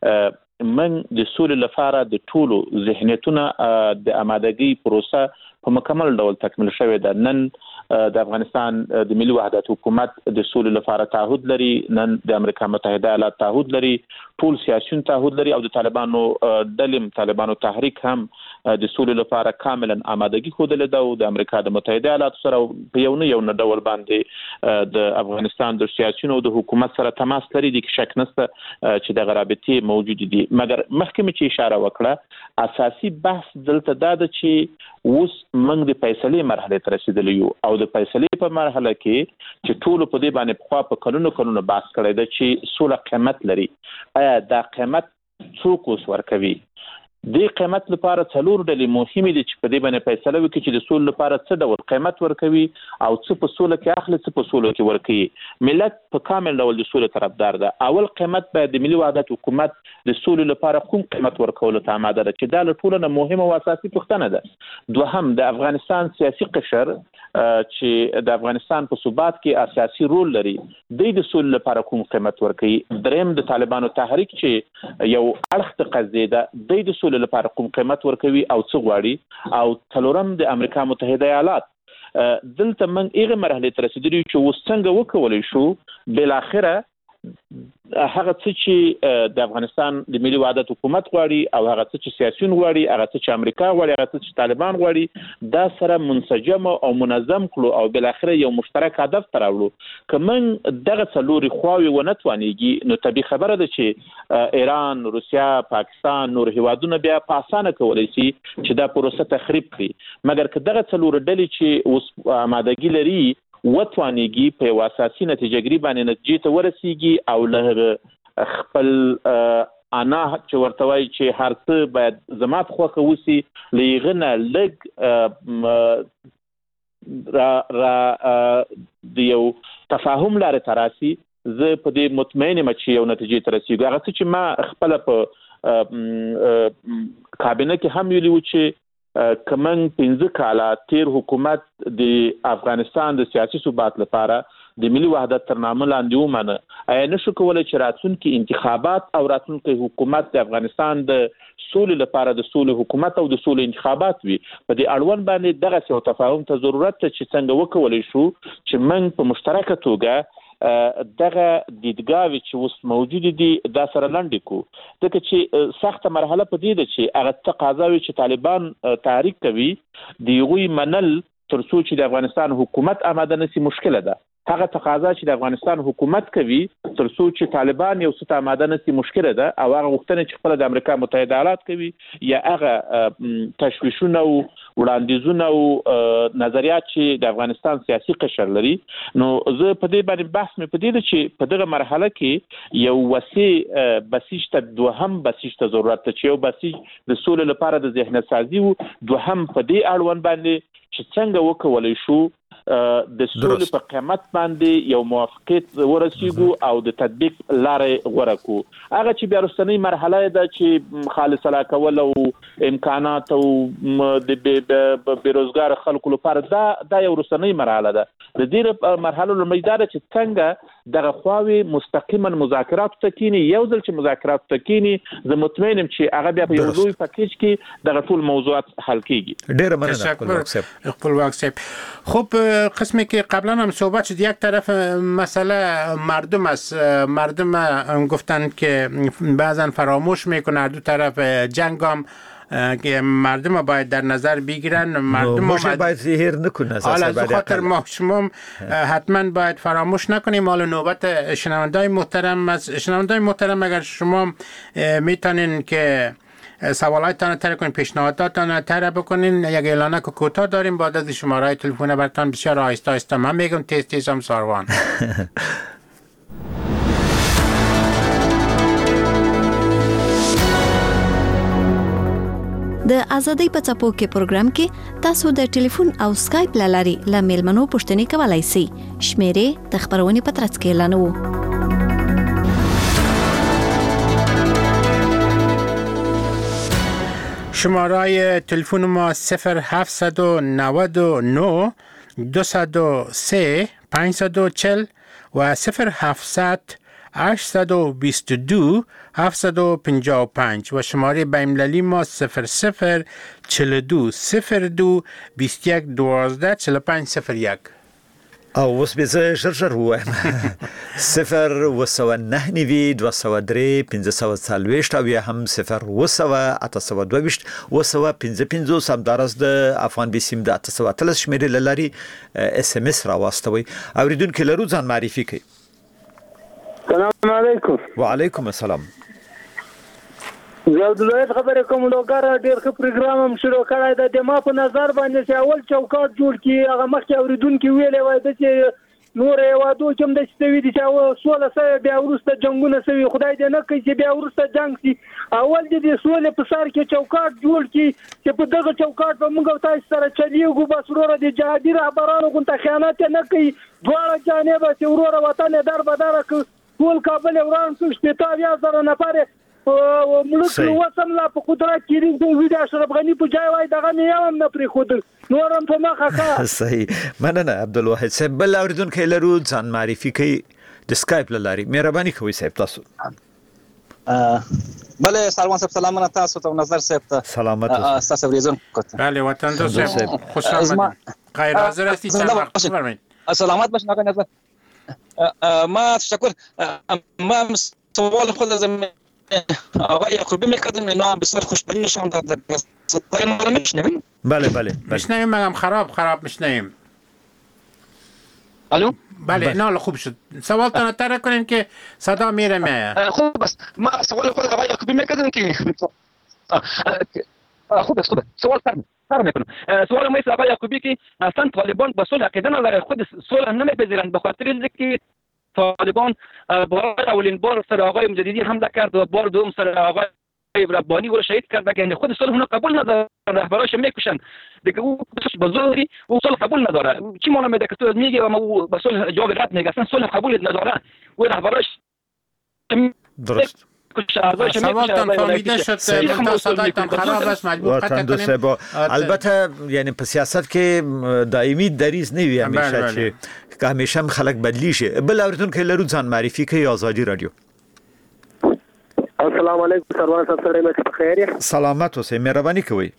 من د سولې لپاره د ټولو ذهنیتونه د آمادګۍ پروسه په مکمل ډول تکمیل شوې ده. نن د افغانستان د ملي وحدت حکومت د سولې لپاره تعهد لري، نن د امریکا متحده ایالات تعهد لري، ټول سیاسيون تعهد لري او د طالبانو ډلې طالبانو تحریک هم د سولې لپاره کاملا آمادګي ښودلې ده او د امریکا د متحده ایالاتو سره په یو نه یو ډول باندې د افغانستان د سیاسيونو او د حکومت سره تماس لري، د شک نشته چې د رابطې موجود دي. مګر مخکې چې اشاره وکړه اساسي بحث دلته دا ده چې اوس موږ د فیصلې مرحله ته رسیدلی یو او د فیصلې په مرحله کې چې ټول په دې باندې په په کلونو کلونو بحث کړی دی چې سوله قیمت لري. آیا دا قیمت څوک اوس ورکوي؟ د قیمت لپاره څلور ډلې مهمې دي چې په دې باندې فیصله وکړي چې د سولې لپاره څه ډول قیمت ورکوي او څه په سوله کې اخلي څه په سوله کې ورکوي. ملت په کامل ډول د سولې طرفدار ده. اول قیمت باید د ملي وحدت حکومت د سولې لپاره کوم قیمت ورکولو ته آماده ده چې دا له ټولو نه مهمه او اساسي پوښتنه ده. دوهم د افغانستان سیاسي قشر چې د افغانستان په ثبات کې اساسي رول لري، د دې سولې لپاره کوم قیمت ورکوي. دریم د طالبانو تحریک چې یو اړخ ته قضیه ده، د دې سولې لپاره کوم قیمت ورکوي او څه غواړي. او څلورم د امریکا متحده ایالات. دلته موږ هغه مرحله ته رسیدلی چې اوس څنګه وکولای شو بل اخره هغه څه چې د افغانستان د ملي وحدت حکومت غواړي او هغه څه چې سیاسيون غواړي، هغه څه چې امریکا غواړي، هغه څه چې طالبان غواړي، دا سره منسجم او منظم کړو او بل اخره یو مشترک هدف ته راوړو. که موږ دغه څلوري خواوې ونه توانېږي نو طبیعي خبره ده چې ایران، روسیا، پاکستان، نور هیوادونه بیا په اسانه کولی شي چې دا پروسه تخریب کړي. مګر که دغه څلور ډلې چې اوس آمادګي لري وتوانېږي په یو اساسي نتیجهګري باندې نتیجې ته ورسیږي او له خپل انا چې ورته وایي چې هر څه باید زما په خوښه وسي له هغه نه لږ را را د یو تفاهم لارې ته راسي زه په دې مطمئن یم چې یو نتیجې ته رسېږو. هغه څه چې ما خپله په کابینه کې هم ویلي وو چې که موږ پنځه کاله تیر حکومت د افغانستان د سیاسي ثبات لپاره د ملي وحدت تر نامه لاندې ومنه، آیا نشو کولی چې راتلونکي انتخابات او راتلونکی حکومت د افغانستان د سولې لپاره د سولې حکومت او د سولې انتخابات وي؟ په دې اړوند باندې دغسې یو تفاهم ته ضرورت ته چې څنګه وکولی شو چې موږ په مشترکه توګه دغه دیدګاوې چې اوس موجودې دي دا سره لنډې کړو، ځکه چې سخته مرحله په دې ده چې هغه تقاضاوې چې طالبان تحریک کوي د هغوی منل تر څو چې د افغانستان حکومت آماده نشي مشکله ده. هغه تقاضا چې د افغانستان حکومت کوي تر څو چې طالبان یو څه ته آماده نشي مشکله ده، او هغه غوښتنه چې خپله د امریکا متحده ایالات کوي یا هغه تشویشونه او وړاندیزونه او نظریات چې د افغانستان سیاسي قشر لري. نو زه په دې باندې بحث مې په دې ده چې په دغه مرحله کې یو وسیع بسیج ته دوهم بسیج ته ضرورت ده چې یو بسیج د سولې لپاره د ذهنیت سازي و، دوهم په دې اړوند باندې چې څنګه وکولی شو د سولې په قیمت باندې یو موافقت ورسیږو او د تطبیق لارې غوره کړو. هغه چې بیا وروستنۍ مرحله ده چې خالص الله کول او امکانات او د بېروزګاره خلکو لپاره دا دا یو وروستنۍ مرحله ده. د دې مرحلو لومړی دا ده چې څنګه دغه خواوې مستقیما مذاکراتو ته کینی. یو ځل چې مذاکراتو ته کینی زه مطمئن یم چې هغه بیا په یو لوی پکیج کې دغه ټول موضوعات حل کیږي. ډېره مننه خپلواک صاحب. خب قسمی که قبلا هم صحبت شد، یک طرف مسئله مردم است. مردم گفتند که بعضا فراموش میکنه، دو طرف جنگ هم که مردم باید در نظر بگیرن. مردم ماشین باید زهر نکنه. حالا از خاطر ما شما حتما باید فراموش نکنیم. حالا نوبت شنوندای محترم است. شنوندای محترم اگر شما میتونین که سوالاتتان تر کنین، پیشنهاداتتان تر بکنین، یک اعلانه که کوتاه داریم بعد از شماره تلفن براتون بسیار آهسته آهسته من میگم تیز تیز هم ساروان. د ازادۍ په څپو کې پروګرام کې تاسو د ټلیفون او سکایپ لاري ل میلمنو پوښتنې کولای شئ. شمیرې د خبرونې په ترڅ کې اعلانوو. شماره تلفن ما صفر هفت نه نه دو صفر سه پنج چهل و صفر هفت هشت دو دو هفت پنج پنج و شماره بین‌المللی ما صفر صفر چهل دو صفر دو بیست یک دوازده چهل و پنج صفر یک. او اوس به زه ژر ژر ووایم صفر اوه سوه نهه نوي دوه سوه درې پنځه سوه څلوېښت او یا هم صفر اوه سوه اته سوه دوه ویشت اوه سوه پنځه پنځوس همداراز د افغان بي سیم د اته سوه اتلس شمېرې له لارې اس ام اس راواستوئ. اورېدونکي لرو ځان معرفي کړئ. سلام علیکم. وعلیکم السلام. زه عبدالواحد خبرې کوم. لوګر ډېر ښه پروګرام هم شروع کړی دی. د ما په نظر باندې چې اول چوکاټ جوړ کړي. هغه مخکې اورېدونکي ویلې وای ده چې نور هېوادو کې هم داسې شوي دي چې سوله سوې بیا وروسته جنګونه سوي. خدای دې نه کوي چې بیا وروسته جنګ شي. اول دې د سولې په سر کې چوکاټ جوړ کړي چې په دغه چوکاټ به موږ او تاسو سره چلیږو. بس وروره د جهادي رهبرانو غونته خیانت یې نه کوي. دواړه جانبه چې وروره وطن یې در بدره کړو. ټول کابل یې وران کړو. شپېته اویا زره نفر ملک وسم لا په قدرت کې دي. دوی د اشرف غني په ځای وای دغه نه هم نه پرېښودل. نور هم په مخه ښه. صحیح. مننه عبدالواحد صاحب. بل اورېدونکی لرو ځان معرفي کوي د سکایپ له لارې. مهرباني کوئ صاحب تاسو. بله سلمان صاحب سلامونه تاسو ته نظر صاحب ته. سلامت تاسو اوریدونکو ته. بله وطن دوست صاحب خوش آمدید. غیر حاضر هستی سلام بفرمایید. سلامت باشین آقای نظر. ما تشکر. ما سوال خود از آقای یعقوبی میکردم اینا بسیار خوشبینی نشان داد. صدای ما رو میشنوین؟ بله بله میشنویم. منم خراب خراب میشنویم. الو بله نه خوب شد. سوالتون تر کنین که صدا میره میاد. خوب بس ما سوال خود آقای یعقوبی میکردم که خوب است خوب سوال فرم فرم میکنم. سوال ما است آقای یعقوبی که اصلا طالبان به صلح عقیده ندارند. خود صلح نمیپذیرند به خاطر اینکه طالبان برای اولین بار سر آقای مجددی حمله کرد و بار دوم سر آقای ربانی و شهید کرد که خود صلح اونها قبول نداره، رهبراش میکشن دیگه. او بزرگی او صلح قبول نداره. چی معلومه که تو میگه و ما به صلح جواب رد میگه، اصلا صلح قبول نداره و رهبراش درست. سوالتان فهمیده شد. صدایتان خراب است، مجبور قطع کنیم. البته یعنی په سیاست کې دائمی دریز نه وي همیشه چې که همیشه خلک بدلی شي. بل اوریدونکو لرو ځان معرفي کوي. آزادي رادیو. السلام علیکم سروان صاحب، سره مې په خیر یې. سلامت اوسئ، مهرباني کوئ.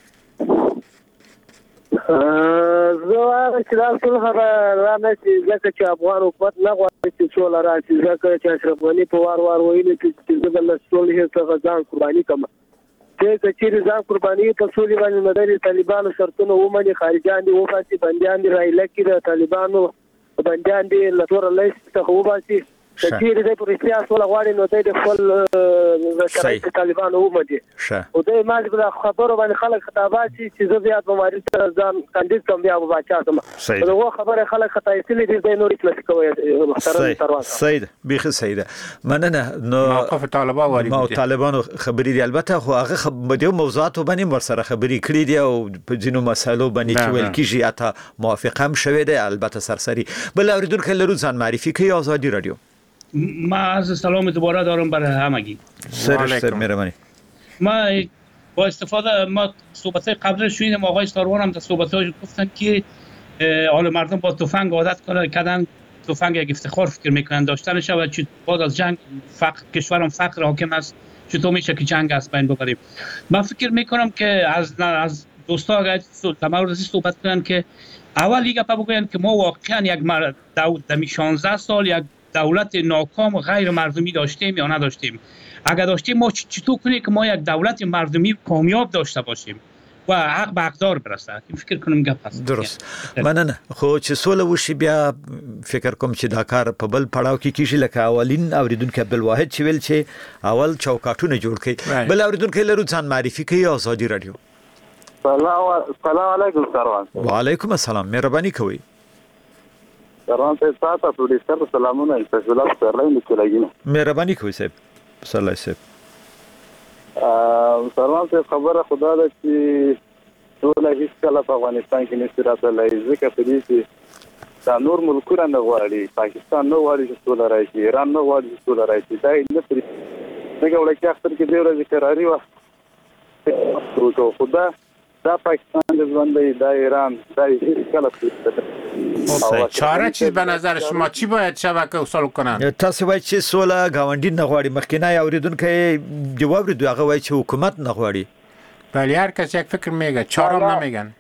زه هغه چې دا صلح را نه شي ځکه چې افغان حکومت نه غواړي چې سوله راشي، ځکه چې اشرف غني په وار وار ویلي چې زه د سولې څخه ځان قرباني کوم. چې چیرې ځان قرباني په سولې باندې مداري طالبانو شرطونه ومني، خارجان دي وباسي، بنديان دي رایله کې د طالبانو بنديان دي لتور لیست څخه وباسي. چیرې د پرېستیا سوله غواړي نو د خپل شرایط طالبانو ومني. او د ما د خبرو باندې خلک خطابات چې زه بیا په ماري سره ځان کاندید کوم بیا به باچا کوم. نو خبره خلک خطا ایستلې دي د نورې کلاس کوي. محترم سروان سید بیخي سید مننه. نو موقف طالبان واری ما طالبانو خبرې دی البته خو هغه د موضوعات باندې ور سره خبرې کړې دي او په ځینو مسایلو باندې چې ویل کیږي اته موافقه هم شوه دی البته سرسری. بل اوریدونکو لرو ځان معرفي کوي. آزادی رادیو. ما از سلام دوباره دارم برای همگی. سر مهربانی. ما با استفاده ما صحبت‌های قبل شنیدم آقای ساروان هم در صحبت‌هاش گفتن که حال مردم با تفنگ عادت کردن، تفنگ یک افتخار فکر میکنن داشتنش و چه بعد از جنگ فقر کشورم فقر حاکم است، چطور میشه که جنگ از بین ببریم. من فکر میکنم که از از دوستا اگر در مورد صحبت کنن که اول یک گپ بگوین که ما واقعا یک مرد دمی شانزده سال یک دولت ناکام و غیر مردمی داشتیم یا نداشتیم. اگر داشتیم ما چطور کنیم که ما یک دولت مردمی کامیاب داشته باشیم و حق به حقدار برسه. این فکر کنم گپ است. درست. مننه. خو چې سوله وشي بیا فکر کوم چې دا کار په بل پړاو کې کیږي لکه اولین اوریدونکو عبدالواحد چې ویل چې اول چوکاټونه جوړ کړي. بل اوریدونکو لرو ځان معرفي کوي. آزادی رادیو. سلام سلام علیکم سروان. وعلیکم السلام، مهرباني کوي. سروان صاحب تاسو ته ډیر ستر سلامونه ایستل سرلاین کولای. مهرباني کوي صاحب. صلی صاحب. ا سروان صاحب خبره خدا ده چې ټول هیڅ کله په افغانستان کې نشي راتلای، ځکه په دې کې دا نور ملکونه نه غواړي، پاکستان نه غواړي چې ټول راشي، ایران نه غواړي چې ټول راشي. دا نه پرې څنګه ولکه اخر کې ډیره ذکراري و او خدا دا پاکستان د ژوندۍ دا ایران دا هیڅ کله چاره چیز به نظر شما چی باید شبکه اصول کنن؟ تاسو وایي چې سوله گاونډي نه غواړي، مخکینه اوریدونکو جواب ورکړي هغه وایي چې حکومت نه غواړي. بله هر کس یک فکر میگه، چهارم نمیگن.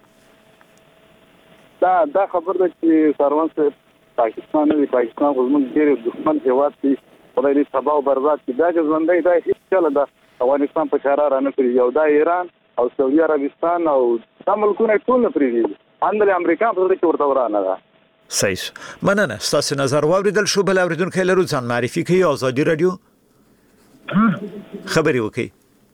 دا دا خبر ده چې سروان صاحب پاکستان نه پاکستان خو زموږ ډېر دښمن هیواد دی، خدای دې تباہ او برباد کړي. دا ژوندۍ دا هیڅ کله د افغانستان په چاره را نه کړي. یو دا ایران او سعودي عربستان او دا ملکونه ټول نه پریږدي. اندر امریکا په دې کې ورته ورانه ده. صحیح. مننه. ستاسو نظر واوریدل شو. بل اوریدونکو لرو ځان معرفي کوي. آزادی رادیو. خبري وکي.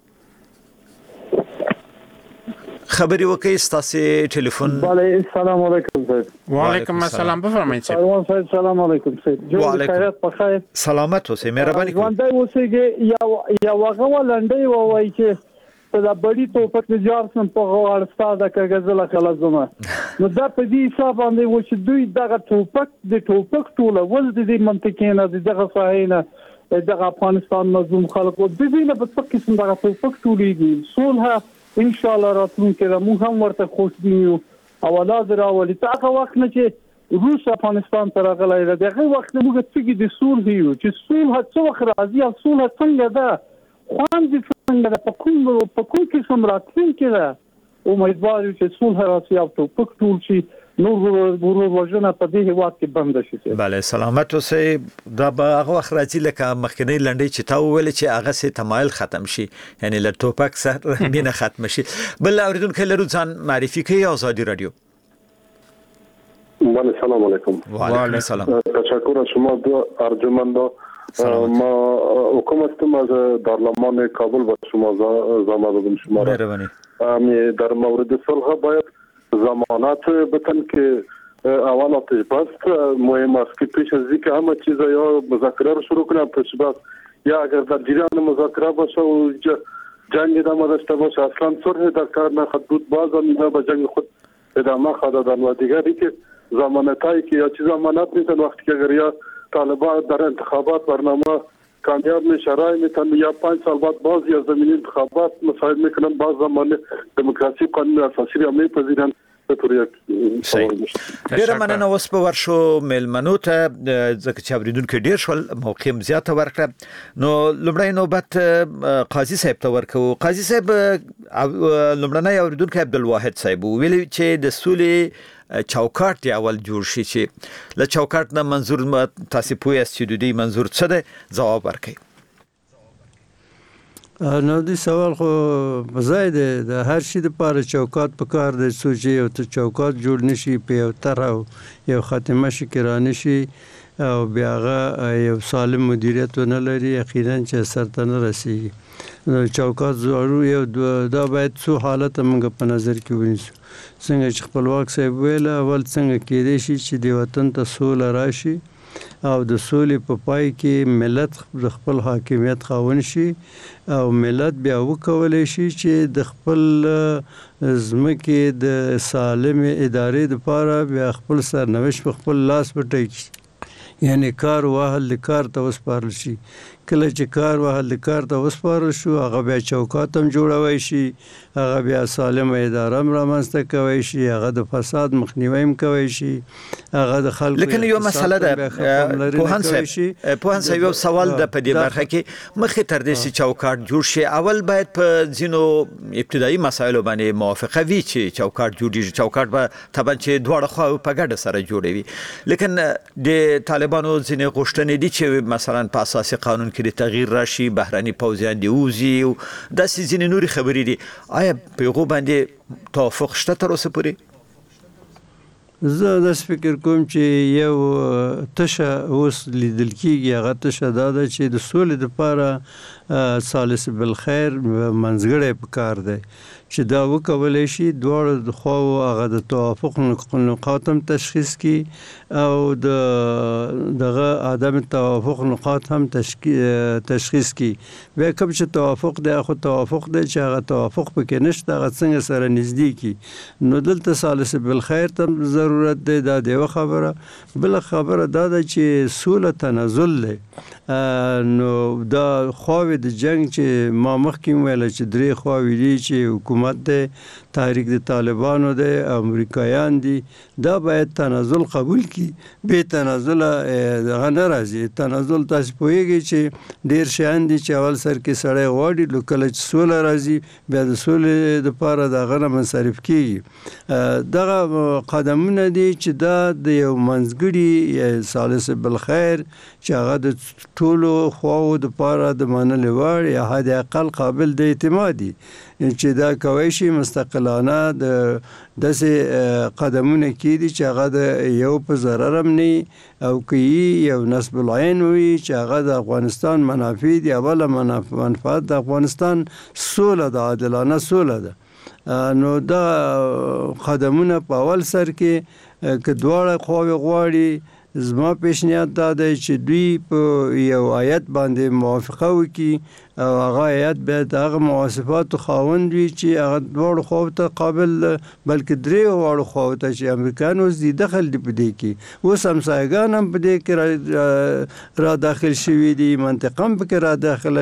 خبري وکي. ستاسو ټلیفون. بله سلام علیکم صاحب. وعلیکم السلام. بفرمایئ صاحب. سلام صاحب. سلام علیکم صاحب. جو خیرات بخیر. سلامت اوسئ. مهرباني کوئ. ژوندۍ اوسئ. یو یو هغه ولنډۍ وایي چې دا بڑی توپک جارسن په غوړستا د کاغذله خلاصونه نو دا په دې حساب باندې و چې دوی دغه توپک د توپک ټوله ول د دې منطقې نه دغه صحیح د افغانستان مظلوم خلکو د دې نه په څه قسم دغه توپک ټولېږي. صلح ان شاء الله راتلونکي را موږ هم ورته خوشبینو او اولاد راولي. هغه وخت نه چې روس افغانستان ته راغلی دی دغه وخت موږ څنګه د صلح یو چې صلح څو وخت راځي او صلح څنګه ده خوان دي څنګه ده په کوم په کوم کې سم راتلون کې ده امیدوار یو چې صلح راسي او توپک ټول شي نور ورور وژنه په دې هیواد کې بند شي. بله سلامت اوسئ. دا به هغه وخت راځي لکه مخکنی لنډۍ چې تا وویل چې هغه سي تمایل ختم شي، یعنی له توپک سره مینه ختم شي. بل اوریدونکو لرو ځان معرفي کوي. آزادی رادیو. بله سلام علیکم. وعلیکم السلام. تشکر از شما دو ارجمندا. ما حکومتم از دارالمان کابل با شما زحمت دادم شما را. در مورد صلح باید ضمانت بتن که اولاتش بست مهم است که پیش از اینکه همه چیز یا مذاکره رو شروع کنم پیش بس یا اگر در جریان مذاکره باشه و جنگ ادامه داشته باشه اصلا صلح در کار نخواهد بود باز هم به جنگ خود ادامه خواهد دادن و دیگری که ضمانتایی که یا چیز ضمانت میتن وقتی که اگر یا طالبان در انتخابات برنامه کامیاب میشه رای میتن یا پنج سال بعد باز یا زمینی انتخابات مساعد میکنن باز زمان دموکراسی قانون اساسی را میپذیرن ډیره مننه. اوس په ورشو ملمنو ته ځکه چې اوریدونکو ډیر شول موقع هم زیاته ورکړه نو لومړی نوبت قاضي صاحب ته ورکو. قاضي صاحب لومړنی اوریدونکو عبدالواحد صاحب ویلي چې د سولې چوکاټ اول جوړ شي چې له چوکاټ نه منظور تاسو پوهی است چې د دې منظور څه دی ځواب ورکړئ. نو دې سوال خو بځای دی د هر شي لپاره چوکاټ پکار دی چې یو ته چوکاټ جوړ نشي په یو طرح یو خاتمه شي کرانه شي او بیا هغه یو سالم مدیریت ونه لري یقینا چې سرته نه رسیږي. نو چوکاټ ضروري یو دا باید څو حالت موږ په نظر کې ونیسو. څنګه چې خپلواک صاحب ویل اول څنګه کېدای شي چې د وطن ته سوله راشي او د سولې په پای کې ملت د خپل حاکمیت خاوند شي او ملت بیا وکولای شي چې د خپل ځمکې د سالم ادارې لپاره بیا خپل سرنوشت په خپل لاس وټاکي. یعنی کار واهل کار ته وسپارل شي. کله چې کار واهل کار ته وسپارل شو هغه بیا چوکاټ هم جوړوي شي هغه بیا سالم اداره هم رامنځته کوي شي هغه د فساد مخنیوي هم کوي شي هغه د خلکو لیکن یو مسله ده پوهان صاحب پوهان صاحب یو سوال د په دې برخه کې مخې تر دې چې چوکاټ جوړ شي اول باید په ځینو ابتدایي مسایلو باندې موافقه وي چې چوکاټ جوړیږي. چوکاټ به طبعا چې دواړه خوا په ګډه سره جوړوي لیکن د طالبانو ځینې غوښتنې دي چې مثلا په اساسي قانون کې د تغییر راشي بهراني پوځیان دی وزي او داسې ځینې نوري خبرې دي. آیا په هغه باندې توافق شته تر اوسه پورې؟ زه داس فکر کوم چې یو تشه اوس لیدل کېږي هغه تشه دا ده چې د سولې لپاره ثالث بالخیر منځګړی پکار دی چې دا وکولای شي دواړه د خواو هغه د توافق نقاط هم تشخیص کی او د دغه عدم توافق نقاط هم تشخیص کی. بیا کوم چې توافق دی خو توافق دی چې هغه توافق پکې نشته هغه څنګه سره نږدې کی. نو دلته ثالث بالخیر ته ضرورت دی دا دیو خبره. بل خبره دا ده چې سوله تنزل دی نو دا خواوې د جنگ چې ما مخکې ویل چې درې خواوې دي چې حکومت دی تحریک د طالبانو دی امریکایان دي دا باید تنزل قبول کی. به تنزل هغه نه راځي. تنزل تاسو پوهیږئ چې ډیر شیان دي چې اول سر کې سړی غواړي لو کله چې سوله راځي بیا د سولې لپاره دغه نه منصرف کیږي. دغه قدمونه دي چې دا د یو منځګړي ثالث بالخیر چې هغه د ټولو خواو د لپاره د منلو وړ یا حد اقل قابل د اعتمادي چې دا کوي شي مستقلانه د داسې قدمونه کیدي چې هغه د یو په ضرر هم نه او کوي یو نسب العين وي چې هغه د افغانستان منافع دي اوله منفعت د افغانستان سوله د عادلانه سوله ده. نو دا قدمونه په اول سر کې که دواړه خواوې غواړي زما پیشنهاد دا دی چې دوی په یو آیت باندې موافقه وکړي او هغه آیت باید هغه مواصفات خاوند وي چې هغه دواړو خواو ته قابل بلکې درې واړو خواو ته چې امریکایان اوس دي دخل دي په دې کې اوس همسایګان هم په دې کې را داخل شوي دي منطقه هم پکې را داخله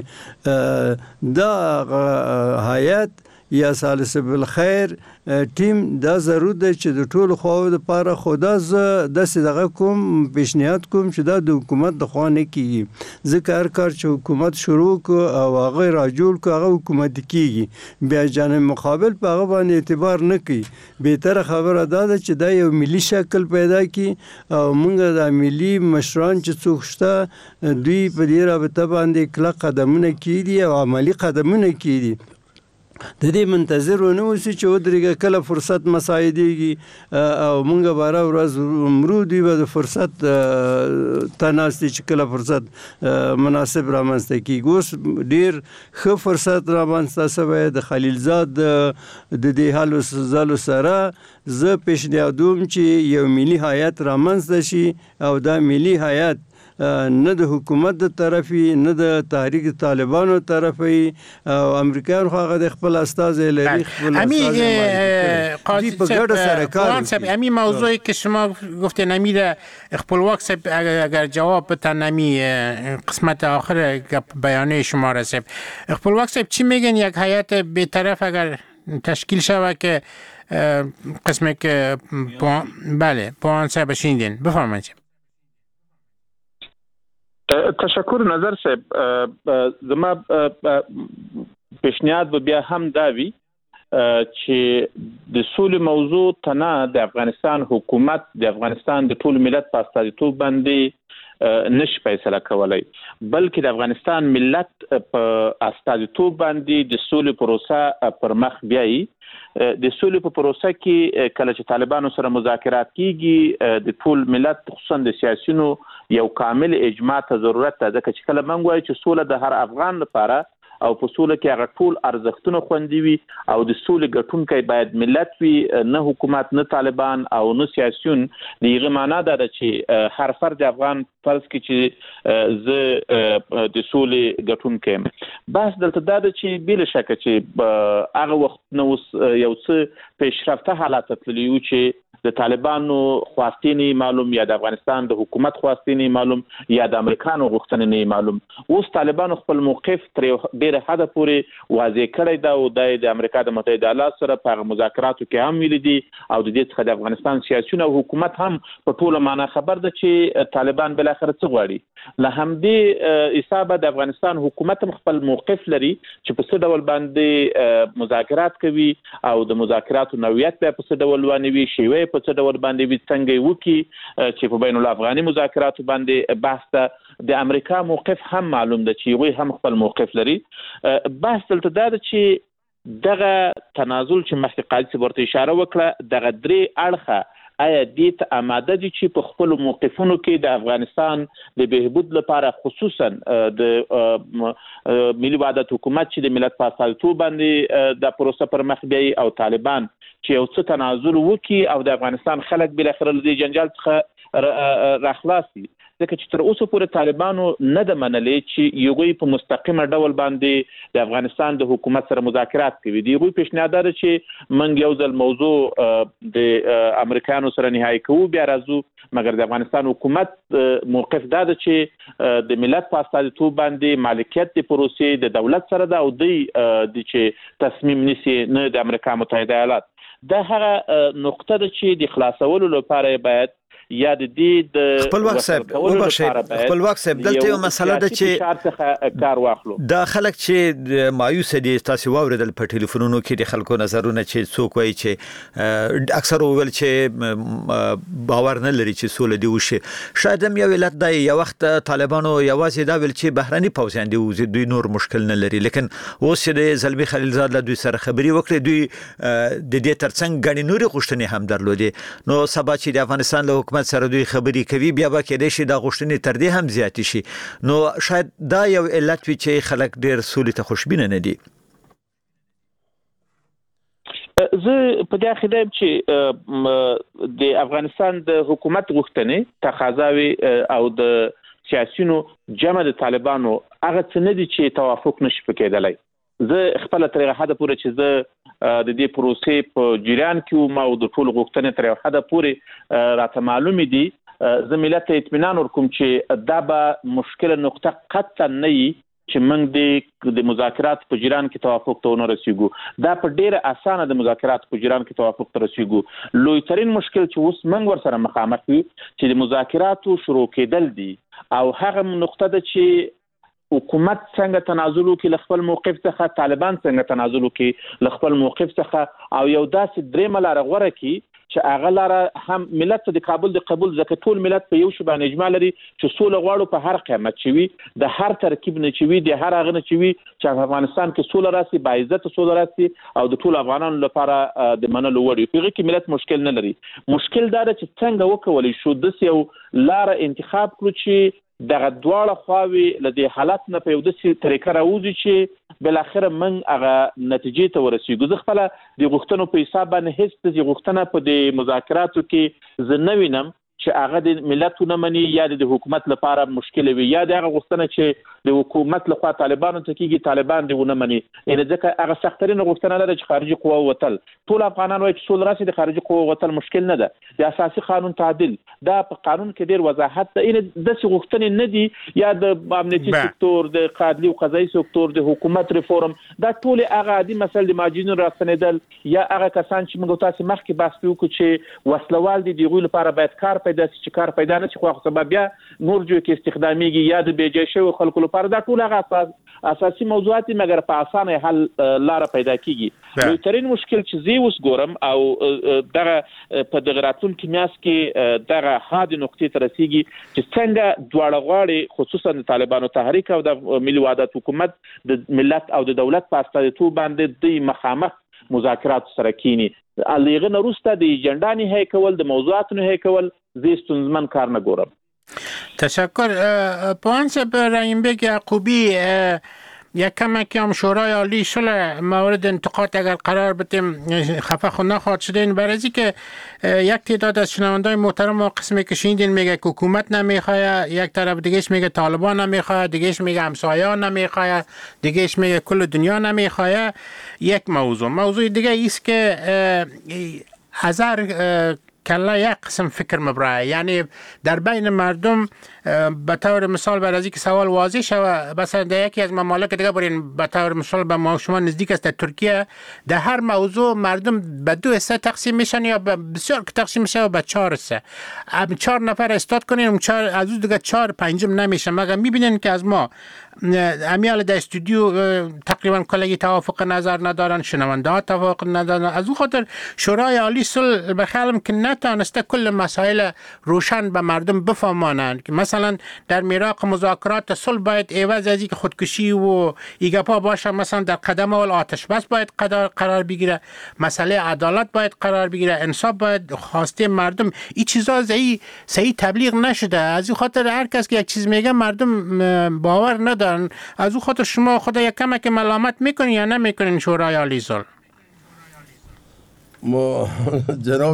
شوې دا آیت یا ثالث بالخیر ټیم دا ضرور دی چې د ټولو خواو لپاره خدا ز داسې دغه کوم پیشنهاد کوم چې دا د حکومت د خوا نه کیږي ځکه هر کار چې حکومت شروع کو او هغه را جوړ کو هغه حکومت کیږي بیا جانب مقابل په هغه باندې اعتبار نه کوي. بهتره خبره دا ده چې دا یو ملي شکل پیدا کی او موږ د ملي مشران چې څوک شته دوی په دې رابطه باندې کلک قدمونه کیدي او عملی قدمونه کیدي د دې منتظر ونه اوسي چې ودرېږه کله فرصت مساعدېږي او موږ به هره ورځ مرو دوی به د فرصت ته ناست دي چې کله فرصت مناسب رامنځته کېږي. اوس ډېر ښه فرصت رامنځته شوی د خلیلزاد د دې هلو ځلو سره. زه پیشنهادوم چې یو ملي هیات رامنځته شي او دا ملي هیات نه د حکومت د طرفي نه د تحریک طالبانو طرفي او امریکایان خو هغه د خپل استازی لري خپل امی قاضی په ګډه سره کار کوي. امی موضوعی که شما گفتین امی خپلواک صاحب اگر جواب بتن امی قسمت آخر بیانیه شما رسید خپلواک صاحب چی میگن یک هیئت بی‌طرف اگر تشکیل شود که قسمی که بله پوان صاحب شنیدین بفرمایید. تشکر نظر صاحب زما پیشنهاد به بیا هم داوی چې د سولې موضوع تنه د افغانستان حکومت د افغانستان د ټول ملت په استازیتوب باندې نشي فیصله کولای بلکې د افغانستان ملت په استازیتوب باندې د سولې پروسه پر مخ بیایي. د سولې په پروسه کې کله چې طالبانو سره مذاکرات کیږي د ټول ملت خصوصا د سیاسيونو یو کامل اجماع ته ضرورت ده ځکه چې کله موږ وایو چې سوله د هر افغان لپاره او په سوله کې هغه ټول ارزښتونه خوندي وي او د سولې ګټونکی باید ملت وي نه حکومت نه طالبان او نه سیاسيون. دغه معنا ده چې هر فرد افغان فرض کې چې زه د سولې ګټونکی بس دلته دا ده چې بل شک چې هغه وخت نو یو څه پیشرفته حالات تللی و چې د طالبانو خواستینی معلوم یا د افغانستان د حکومت خواستینی معلوم یا د امریکانو غوښتنې معلوم. اوس طالبانو خپل موقف تر ډیره حد پورې واضح کړی دا او د امریکا د متحده ایالاتو سره په مذاکراتو کې هم ویل دي او د دې څخه د افغانستان سیاسيون او حکومت هم په ټوله معنا خبر ده چې طالبان بل اخر څه غواړي. له همدې حسابه د افغانستان حکومت خپل موقف لري چې په څه ډول باندې مذاکرات کوي او د مذاکراتو نوعیت په څه ډول باندې وي شیوه په څه ډول باندې وي څنګه وکي چې په بین الافغاني مذاکراتو باندې بحث ده. د امریکا موقف هم معلوم ده چې وی هم خپل موقف لري. بحث دلته دا ده چې دغه تنازل چې مخکې قاضي ورته اشاره وکړه دغه درې اړخه آیا دې ته آماده دي چې په خپل موقفونو کې د افغانستان د بهبود لپاره خصوصا د ملي وحدت حکومت چې د ملت په استازیتوب باندې د پروسه پر مخ بیایي او طالبان چې یو څه تنازل وکړي او د افغانستان خلک بل اخر د جنجال څخه راخلاصي. ځکه چې تر اوسه پورې طالبانو نه د منلې چې یوغوی په مستقیمه ډول باندې د افغانستان د حکومت سره مذاکرات کوي. دی یوغوی پیشنهاد ده چې منګ یو ځل موضوع د امریکایانو سره نهایی کوو بیا راځو مګر د افغانستان حکومت موقف دا ده چې د ملت په استازیتوب باندې مالکیت د پروسې د دولت سره ده او دی د چې تصمیم نیسي نه د امریکا متحده ایالات. دا هغه نقطه ده چې د خلاصولو لپاره باید یا د دې د خپلواک صاحب خپلواک صاحب دلته یو مسله ده چې کار واخلو دا خلک چې مایوس دي تاسو واوریدل په ټلیفونونو کې د خلکو نظرونه چې څوک وایي چې اکثر ویل چې باور نه لري چې سولې دی وشي. شاید هم یو علت دی یو وخت طالبانو یوازې دا ویل چې بهراني پوځیان دی دوی نور مشکل نه لري لیکن اوس د زلمی خلیلزاد له دوی سره خبري وکړي دوی د دې ترڅنګ غړي نوري غوښتنې هم درلودي نو سبا چې د افغانستان له حکومت سره دوی خبري کوي بیا به کېدې شي د غوښتنې تر دې هم زیات شي. نو شاید دا یو علت وي چې خلک ډېر سولې ته خوشبینه نه دي. زه په دې خدای چې د افغانستان د حکومت غوښتنې تقاضاوي او د سیاسيونو جمع د طالبانو هغه څه نه دي چې توافق نشي پکېدلای. زه خپل تر حد پورې چې زه د دې پروسې په جریان کې ما او د ټول غوښتنې تر حد پورې راته معلومې دي. زه ملت ته اطمینان ورکوم چې دا به مشکل نقطه قطعا نه وي چې موږ د مذاکرات په جریان کې توافق ته ونه رسیږو. دا په ډیره اسانه د مذاکرات په جریان کې توافق ته رسیږو. لوی ترين مشکل چې اوس موږ ور سره مخامخ یو چې د مذاکراتو شروع کېدل دي او هغه نقطه ده چې حکومت څنګه تنازل وکړي ل خپل موقف څخه طالبان څنګه تنازل وکړي ل خپل موقف څخه او یو داسې درې ملاره غوړه کی چې هغه لاره هم ملت د کابل د قبول ځکه ټول ملت په یو شی باندې اجماع لري چې سوله غواړو په هر قیمت چې وي د هر ترکیب نه چې وي د هر هغه نه چې وي چې په افغانستان کې سوله راسي با عزت سوله راسي او د ټول افغانانو لپاره د منلو وړ وي. په هغه کې ملت مشکل نه لري. مشکل دا چې څنګه وکولای شو د یو لار انتخاب کړو چې دغه دواړه خواوې له دې حالت نه په یو داسې طریقه راوځي چې بالاخره موږ هغه نتیجې ته ورسېږو. زه خپله د غوښتنو په حساب باندې هېڅ داسې غوښتنه په د مذاکراتو کې زه نه وینم چې هغه د ملت ونه مني یا د حکومت لپاره مشکل وي یا د هغه غوښتنه چې د حکومت لخوا طالبانو ته کېږي طالبان دې ونه مني. یعنې ځکه هغه سختترینه غوښتنه لري چې خارجي قوه وتل. ټول افغانان وایي چې سوله راسي د خارجي قوه وتل مشکل نه ده. د اساسي قانون تعدیل دا په قانون کې ډېر وضاحت ده. یعنې داسې غوښتنې نه دي یا د امنیتي سکتور د عدلي او قضایي سکتور د حکومت ریفورم دا ټول هغه عادي مسایل د مهاجرینو راستنېدل یا هغه کسان چې موږ تاسو مخکې بحث وکړو چې وسلوال دي د هغوی لپاره باید کار پیدا شي چې کار پیدا نه شي خو سبب بیا نور جو کې استخداميږي یا د بیجې شو خلکو لپاره دا ټول هغه اساسي موضوعات مګر په اسانه حل لار پیدا کیږي. نو ترين مشکل چې زی اوس ګورم او دغه په دغه راتلونکي میاس کې دغه هادي نقطې ته رسیږي چې څنګه دواړه غواړي خصوصا د طالبانو تحریک او د ملي وحدت حکومت د ملت او د دولت په استازیتوب باندې د مخامخ مذاکرات سره کینی. الیغه نورسته د ایجنډا نه هي کول د موضوعات نه هي کول زیستونزمن کار نه ګورم. تشکر. پوانس رحیم بیگ یعقوبی یک کمکی هم شورای عالی صلح مورد انتقاد اگر قرار بدیم خفه خود نخواهد شدین برای که یک تعداد از شنوندای محترم و قسمی که شنیدین میگه که حکومت نمیخواه، یک طرف دیگهش میگه طالبان نمیخواه، دیگهش میگه همسایان نمیخواه، دیگهش میگه کل دنیا نمیخواه. یک موضوع موضوع دیگه ایست که هزار کلا یک قسم فکر مبراه، یعنی در بین مردم به طور مثال بر از اینکه سوال واضح شود مثلا در یکی از ممالک دیگه برین به طور مثال به ما شما نزدیک است در ترکیه در هر موضوع مردم به دو حصه تقسیم میشن یا به بسیار تقسیم میشه و به چهار حصه چهار نفر استاد کنین چهار از اون دیگه چهار پنجم نمیشه مگر میبینین که از ما امیال در استودیو تقریبا کلی توافق نظر ندارن، شنونده ها توافق ندارن. از اون خاطر شورای عالی صلح بخیالم که نتانسته کل مسائل روشن به مردم بفهمانند که مثلا در میراق مذاکرات صلح باید عوض از اینکه خودکشی و ایگاپا باشه مثلا در قدم اول آتش بس باید قرار بگیره، مسئله عدالت باید قرار بگیره، انصاف باید خواسته مردم. این چیزا صحیح صحیح تبلیغ نشده. از این خاطر هر کس که یک چیز میگه مردم باور ندارن. از اون خاطر شما خدا یک کمک ملامت میکنین یا نمیکنین شورای عالی صلح؟ ما جناب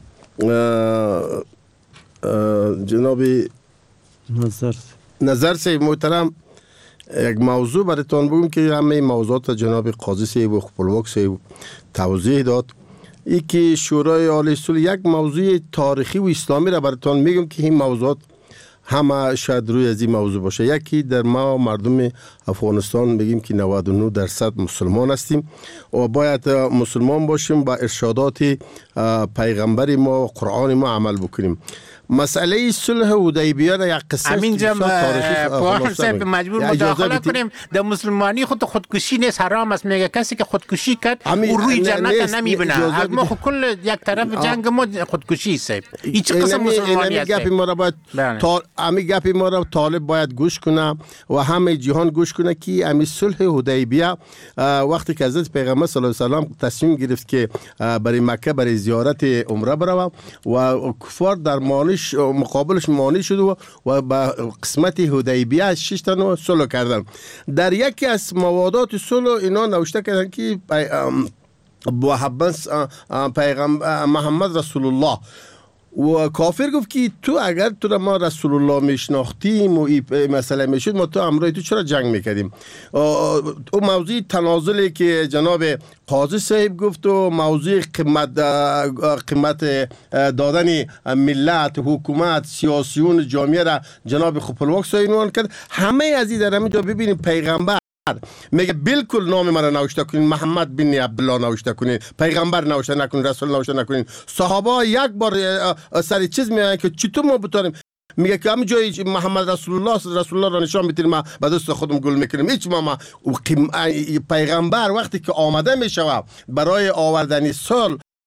جناب نظر نظر سے محترم یک موضوع براتون بگم که همه موضوعات جناب قاضی صاحب و خپلواک صاحب توضیح داد. ای که شورای عالی صلح یک موضوع تاریخی و اسلامی را براتون میگم که این موضوعات همه شاید روی از این موضوع باشه. یکی در ما مردم افغانستان بگیم که نود و نه درصد مسلمان هستیم و باید مسلمان باشیم با ارشادات پیغمبر ما و قرآن ما عمل بکنیم. مسئله صلح حدیبیه را یک قصه امین جان پوان صاحب مجبور مداخله کنیم. در مسلمانی خود خودکشی نیست، حرام است. میگه کسی که خودکشی کرد او روی جنت نمیبینه. از ما خود کل یک طرف جنگ ما خودکشی صاحب. هیچ قسم مسلمانی است. گپی ما را باید امی گپی ما را طالب باید گوش کنه و همه جهان گوش کنه که امی صلح حدیبیه وقتی که حضرت پیغمبر صلی الله علیه و سلم تصمیم گرفت که برای مکه برای زیارت عمره بروه و کفار در مانع مقابلش مانع شد و, و با قسمت حدیبیه شش تا صلح کردن. در یکی از موادات صلح اینا نوشته کردن که با حبس پیغمبر محمد رسول الله و کافر گفت که تو اگر تو را ما رسول الله میشناختیم و این مسئله میشد ما تو امروز تو چرا جنگ میکردیم. او موضوع تنازلی که جناب قاضی صاحب گفت و موضوع قیمت قیمت دادن ملت حکومت سیاسیون جامعه را جناب خپلواک صاحب عنوان کرد. همه از این در همینجا ببینیم پیغمبر میگه بالکل نام من نوشته کنین، محمد بن عبدالله نوشته کنین، پیغمبر نوشته نکنین، رسول نوشته نکنین. صحابه یک بار سر چیز میگن که چطور ما بتونیم، میگه که همین جای محمد رسول الله رسول الله را نشان میتیم ما به دست خودم گل میکنیم. هیچ ما, ما پیغمبر وقتی که آمده میشوه برای آوردن صلح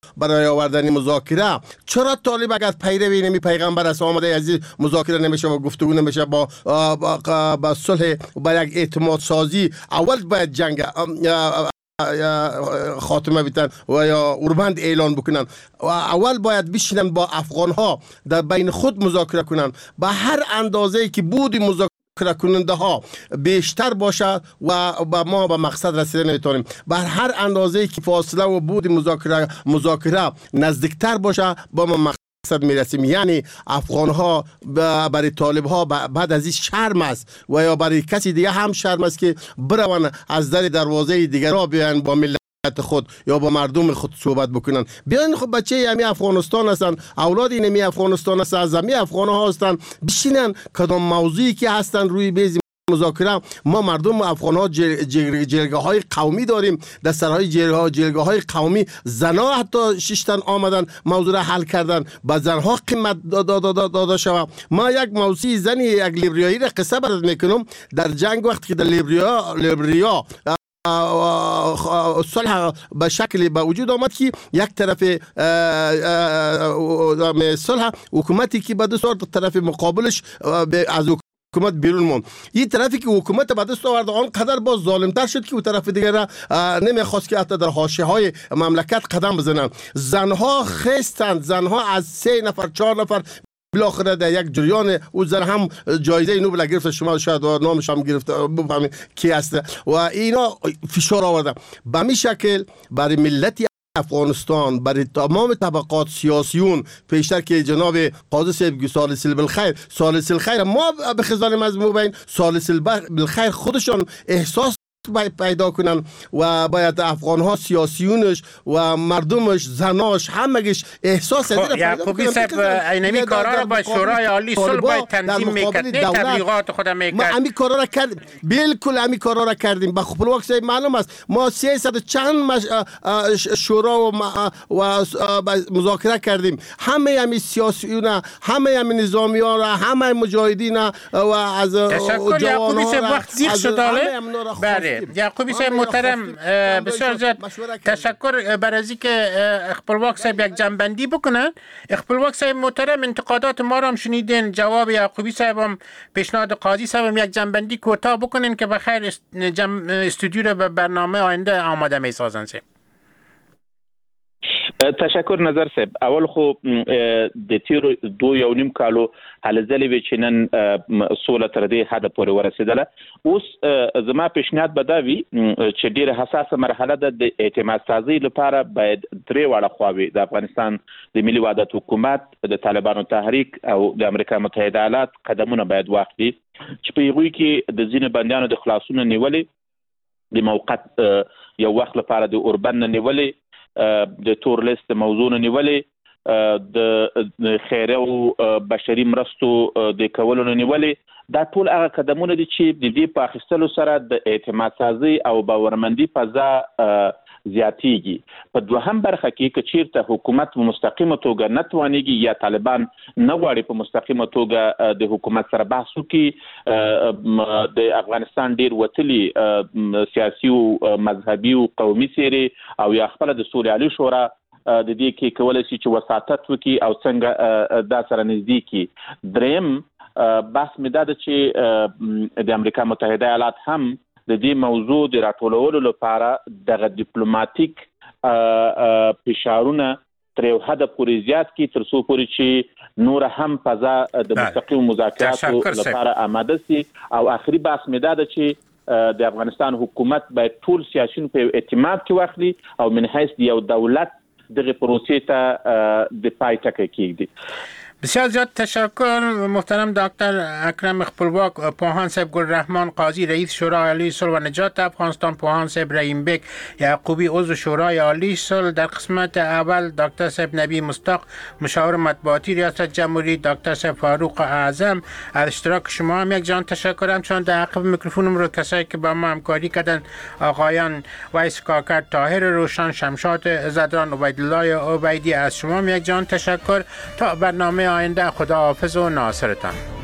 برای آوردن مذاکره. چرا طالب اگر پیروی نمی پیغمبر است آمده عزیز مذاکره نمیشه و گفتگو نمیشه با با, با صلح و با یک اعتماد سازی؟ اول باید جنگ خاتمه بدن و یا اوربند اعلان بکنن و اول باید بشینن با افغان ها در بین خود مذاکره کنن. به هر اندازه‌ای که بود مذاکره کننده ها بیشتر باشه و با ما به مقصد رسیدن نمیتونیم. بر هر اندازه‌ای که فاصله و بود مذاکره مذاکره نزدیکتر باشه با ما مقصد میرسیم. یعنی افغان ها برای طالب ها بعد از این شرم است و یا برای کسی دیگه هم شرم است که برون از در دروازه دیگر را بیان با ملت خود یا با مردم خود صحبت بکنن. بیان خب بچه همی افغانستان هستن، اولاد این همی افغانستان هستن، از همی افغان ها هستن، بشینن کدام موضوعی که هستن روی بیز مذاکره. ما مردم افغان ها جلگه های قومی داریم، در سرهای جلگه های قومی زنها حتی ششتن آمدن موضوع را حل کردن، با زنها قیمت داده شود. ما یک موضوع زنی یک لیبریایی را قصه برات میکنم. در جنگ وقتی که در لیبریا لیبریا صلح به شکل به وجود آمد که یک طرف صلح حکومتی که به دست آورد طرف مقابلش از حکومت بیرون موند. این طرفی که حکومت به دست آورد آنقدر باز ظالمتر شد که اون طرف دیگر را نمیخواست که حتی در حاشیه های مملکت قدم بزنن. زنها خستند، زنها از سه نفر چهار نفر بالاخره در یک جریان او زن هم جایزه نوبل گرفت. شما شاید نامش هم گرفت بفهمید کی است و اینا فشار آورده. به می شکل برای ملت افغانستان، برای تمام طبقات سیاسیون، پیشتر که جناب قاضی صاحب سالس بالخیر سالس الخیر ما به خزان مزمو بین سالس بالخیر خودشان احساس پیدا کنن و باید افغان ها سیاسیونش و مردمش زناش همگیش احساس خب یعقوبی صاحب اینمی کارا را با شورای عالی صلح باید تنظیم میکرد، نه تبلیغات خود میکرد. ما امی کارا را کردیم، بالکل امی کارا را کردیم. با خپلواک صاحب معلوم است ما سیصد چند مش... شورا و, و مذاکره کردیم. همه امی سیاسیون، همه امی نظامیان، همه مجاهدین و از تشکر یعقوبی صاحب وقت زیغ شده. یعقوبی صاحب محترم بسیار زیاد تشکر برای از اینکه خپلواک صاحب یک جنبندی بکنن. خپلواک صاحب محترم انتقادات ما را هم شنیدین، جواب یعقوبی صاحب هم پیشنهاد قاضی صاحب هم یک جنبندی کوتاه بکنین که بخیر استودیو را به برنامه آینده آماده می سازن. تشکر نظر صاحب. اول خو د تیر دو یو نیم کالو هله ځلې وی چې نن سوله تر دې حد پورې ورسېدله. اوس زما پیشنهاد به دا وي چې ډیره حساسه مرحله ده د اعتماد سازي لپاره باید درې واړه خواوې د افغانستان د ملي وحدت حکومت، د طالبانو تحریک او د امریکا متحده ایالات قدمونه باید واخلي چې په هغوی کې د ځینې بندیانو د خلاصون نیولې، د موقت یو وخت لپاره د اوربند نیولې، د تور لیست موضوع نیولې، د خیره او بشري مرستو د کولو نیولې. دا ټول هغه قدمونه دي چې د دې په اخیستلو سره د اعتماد سازي او باورمندي فضا زیاتیږي. په دوهم برخه کې که چیرته حکومت په مستقیمه توګه نه توانیږي یا طالبان نه غواړي په مستقیمه توګه د حکومت سره بحث وکړي، د افغانستان ډیر وتلي سیاسي او مذهبي او قومي څیرې او یا خپل د سولې عالی شورا د دې کې کولای شي چې وساطت وکړي او څنګه دا سره نږدې کړي. دریم بحث مې دا ده چې د امریکا متحده ایالات هم د دې موضوع د راټولولو لپاره دغه ډیپلوماټیک فشارونه تر یو حد پورې زیات کړي تر څو پورې چې نور هم فضا د مستقیم مذاکراتو لپاره آماده سي. او آخري بحث مې دا ده چې د افغانستان حکومت باید ټول سیاسیون په اعتماد کې واخلي او من حیث یو دولت دغه پروسې ته د پای ټکی کېږدي. بسیار زیاد تشکر محترم دکتر اکرم خپلواک، پوهان صاحب گلرحمان قاضی رئیس شورای عالی صلح و نجات افغانستان، پوهان صاحب رحیم بیگ یعقوبی عضو شورای عالی صلح. در قسمت اول دکتر صاحب نبی مصداق مشاور مطبوعاتی ریاست جمهوری، دکتر صاحب فاروق اعظم. از اشتراک شما هم یک جان تشکرم، چون در عقب میکروفونم رو کسایی که با ما همکاری کردن آقایان ویس کاکر، طاهر روشن، شمشاد زدران، عبیدالله عبیدی. از شما هم یک جان تشکر. تا برنامه آینده خدا حافظ و ناصرتان.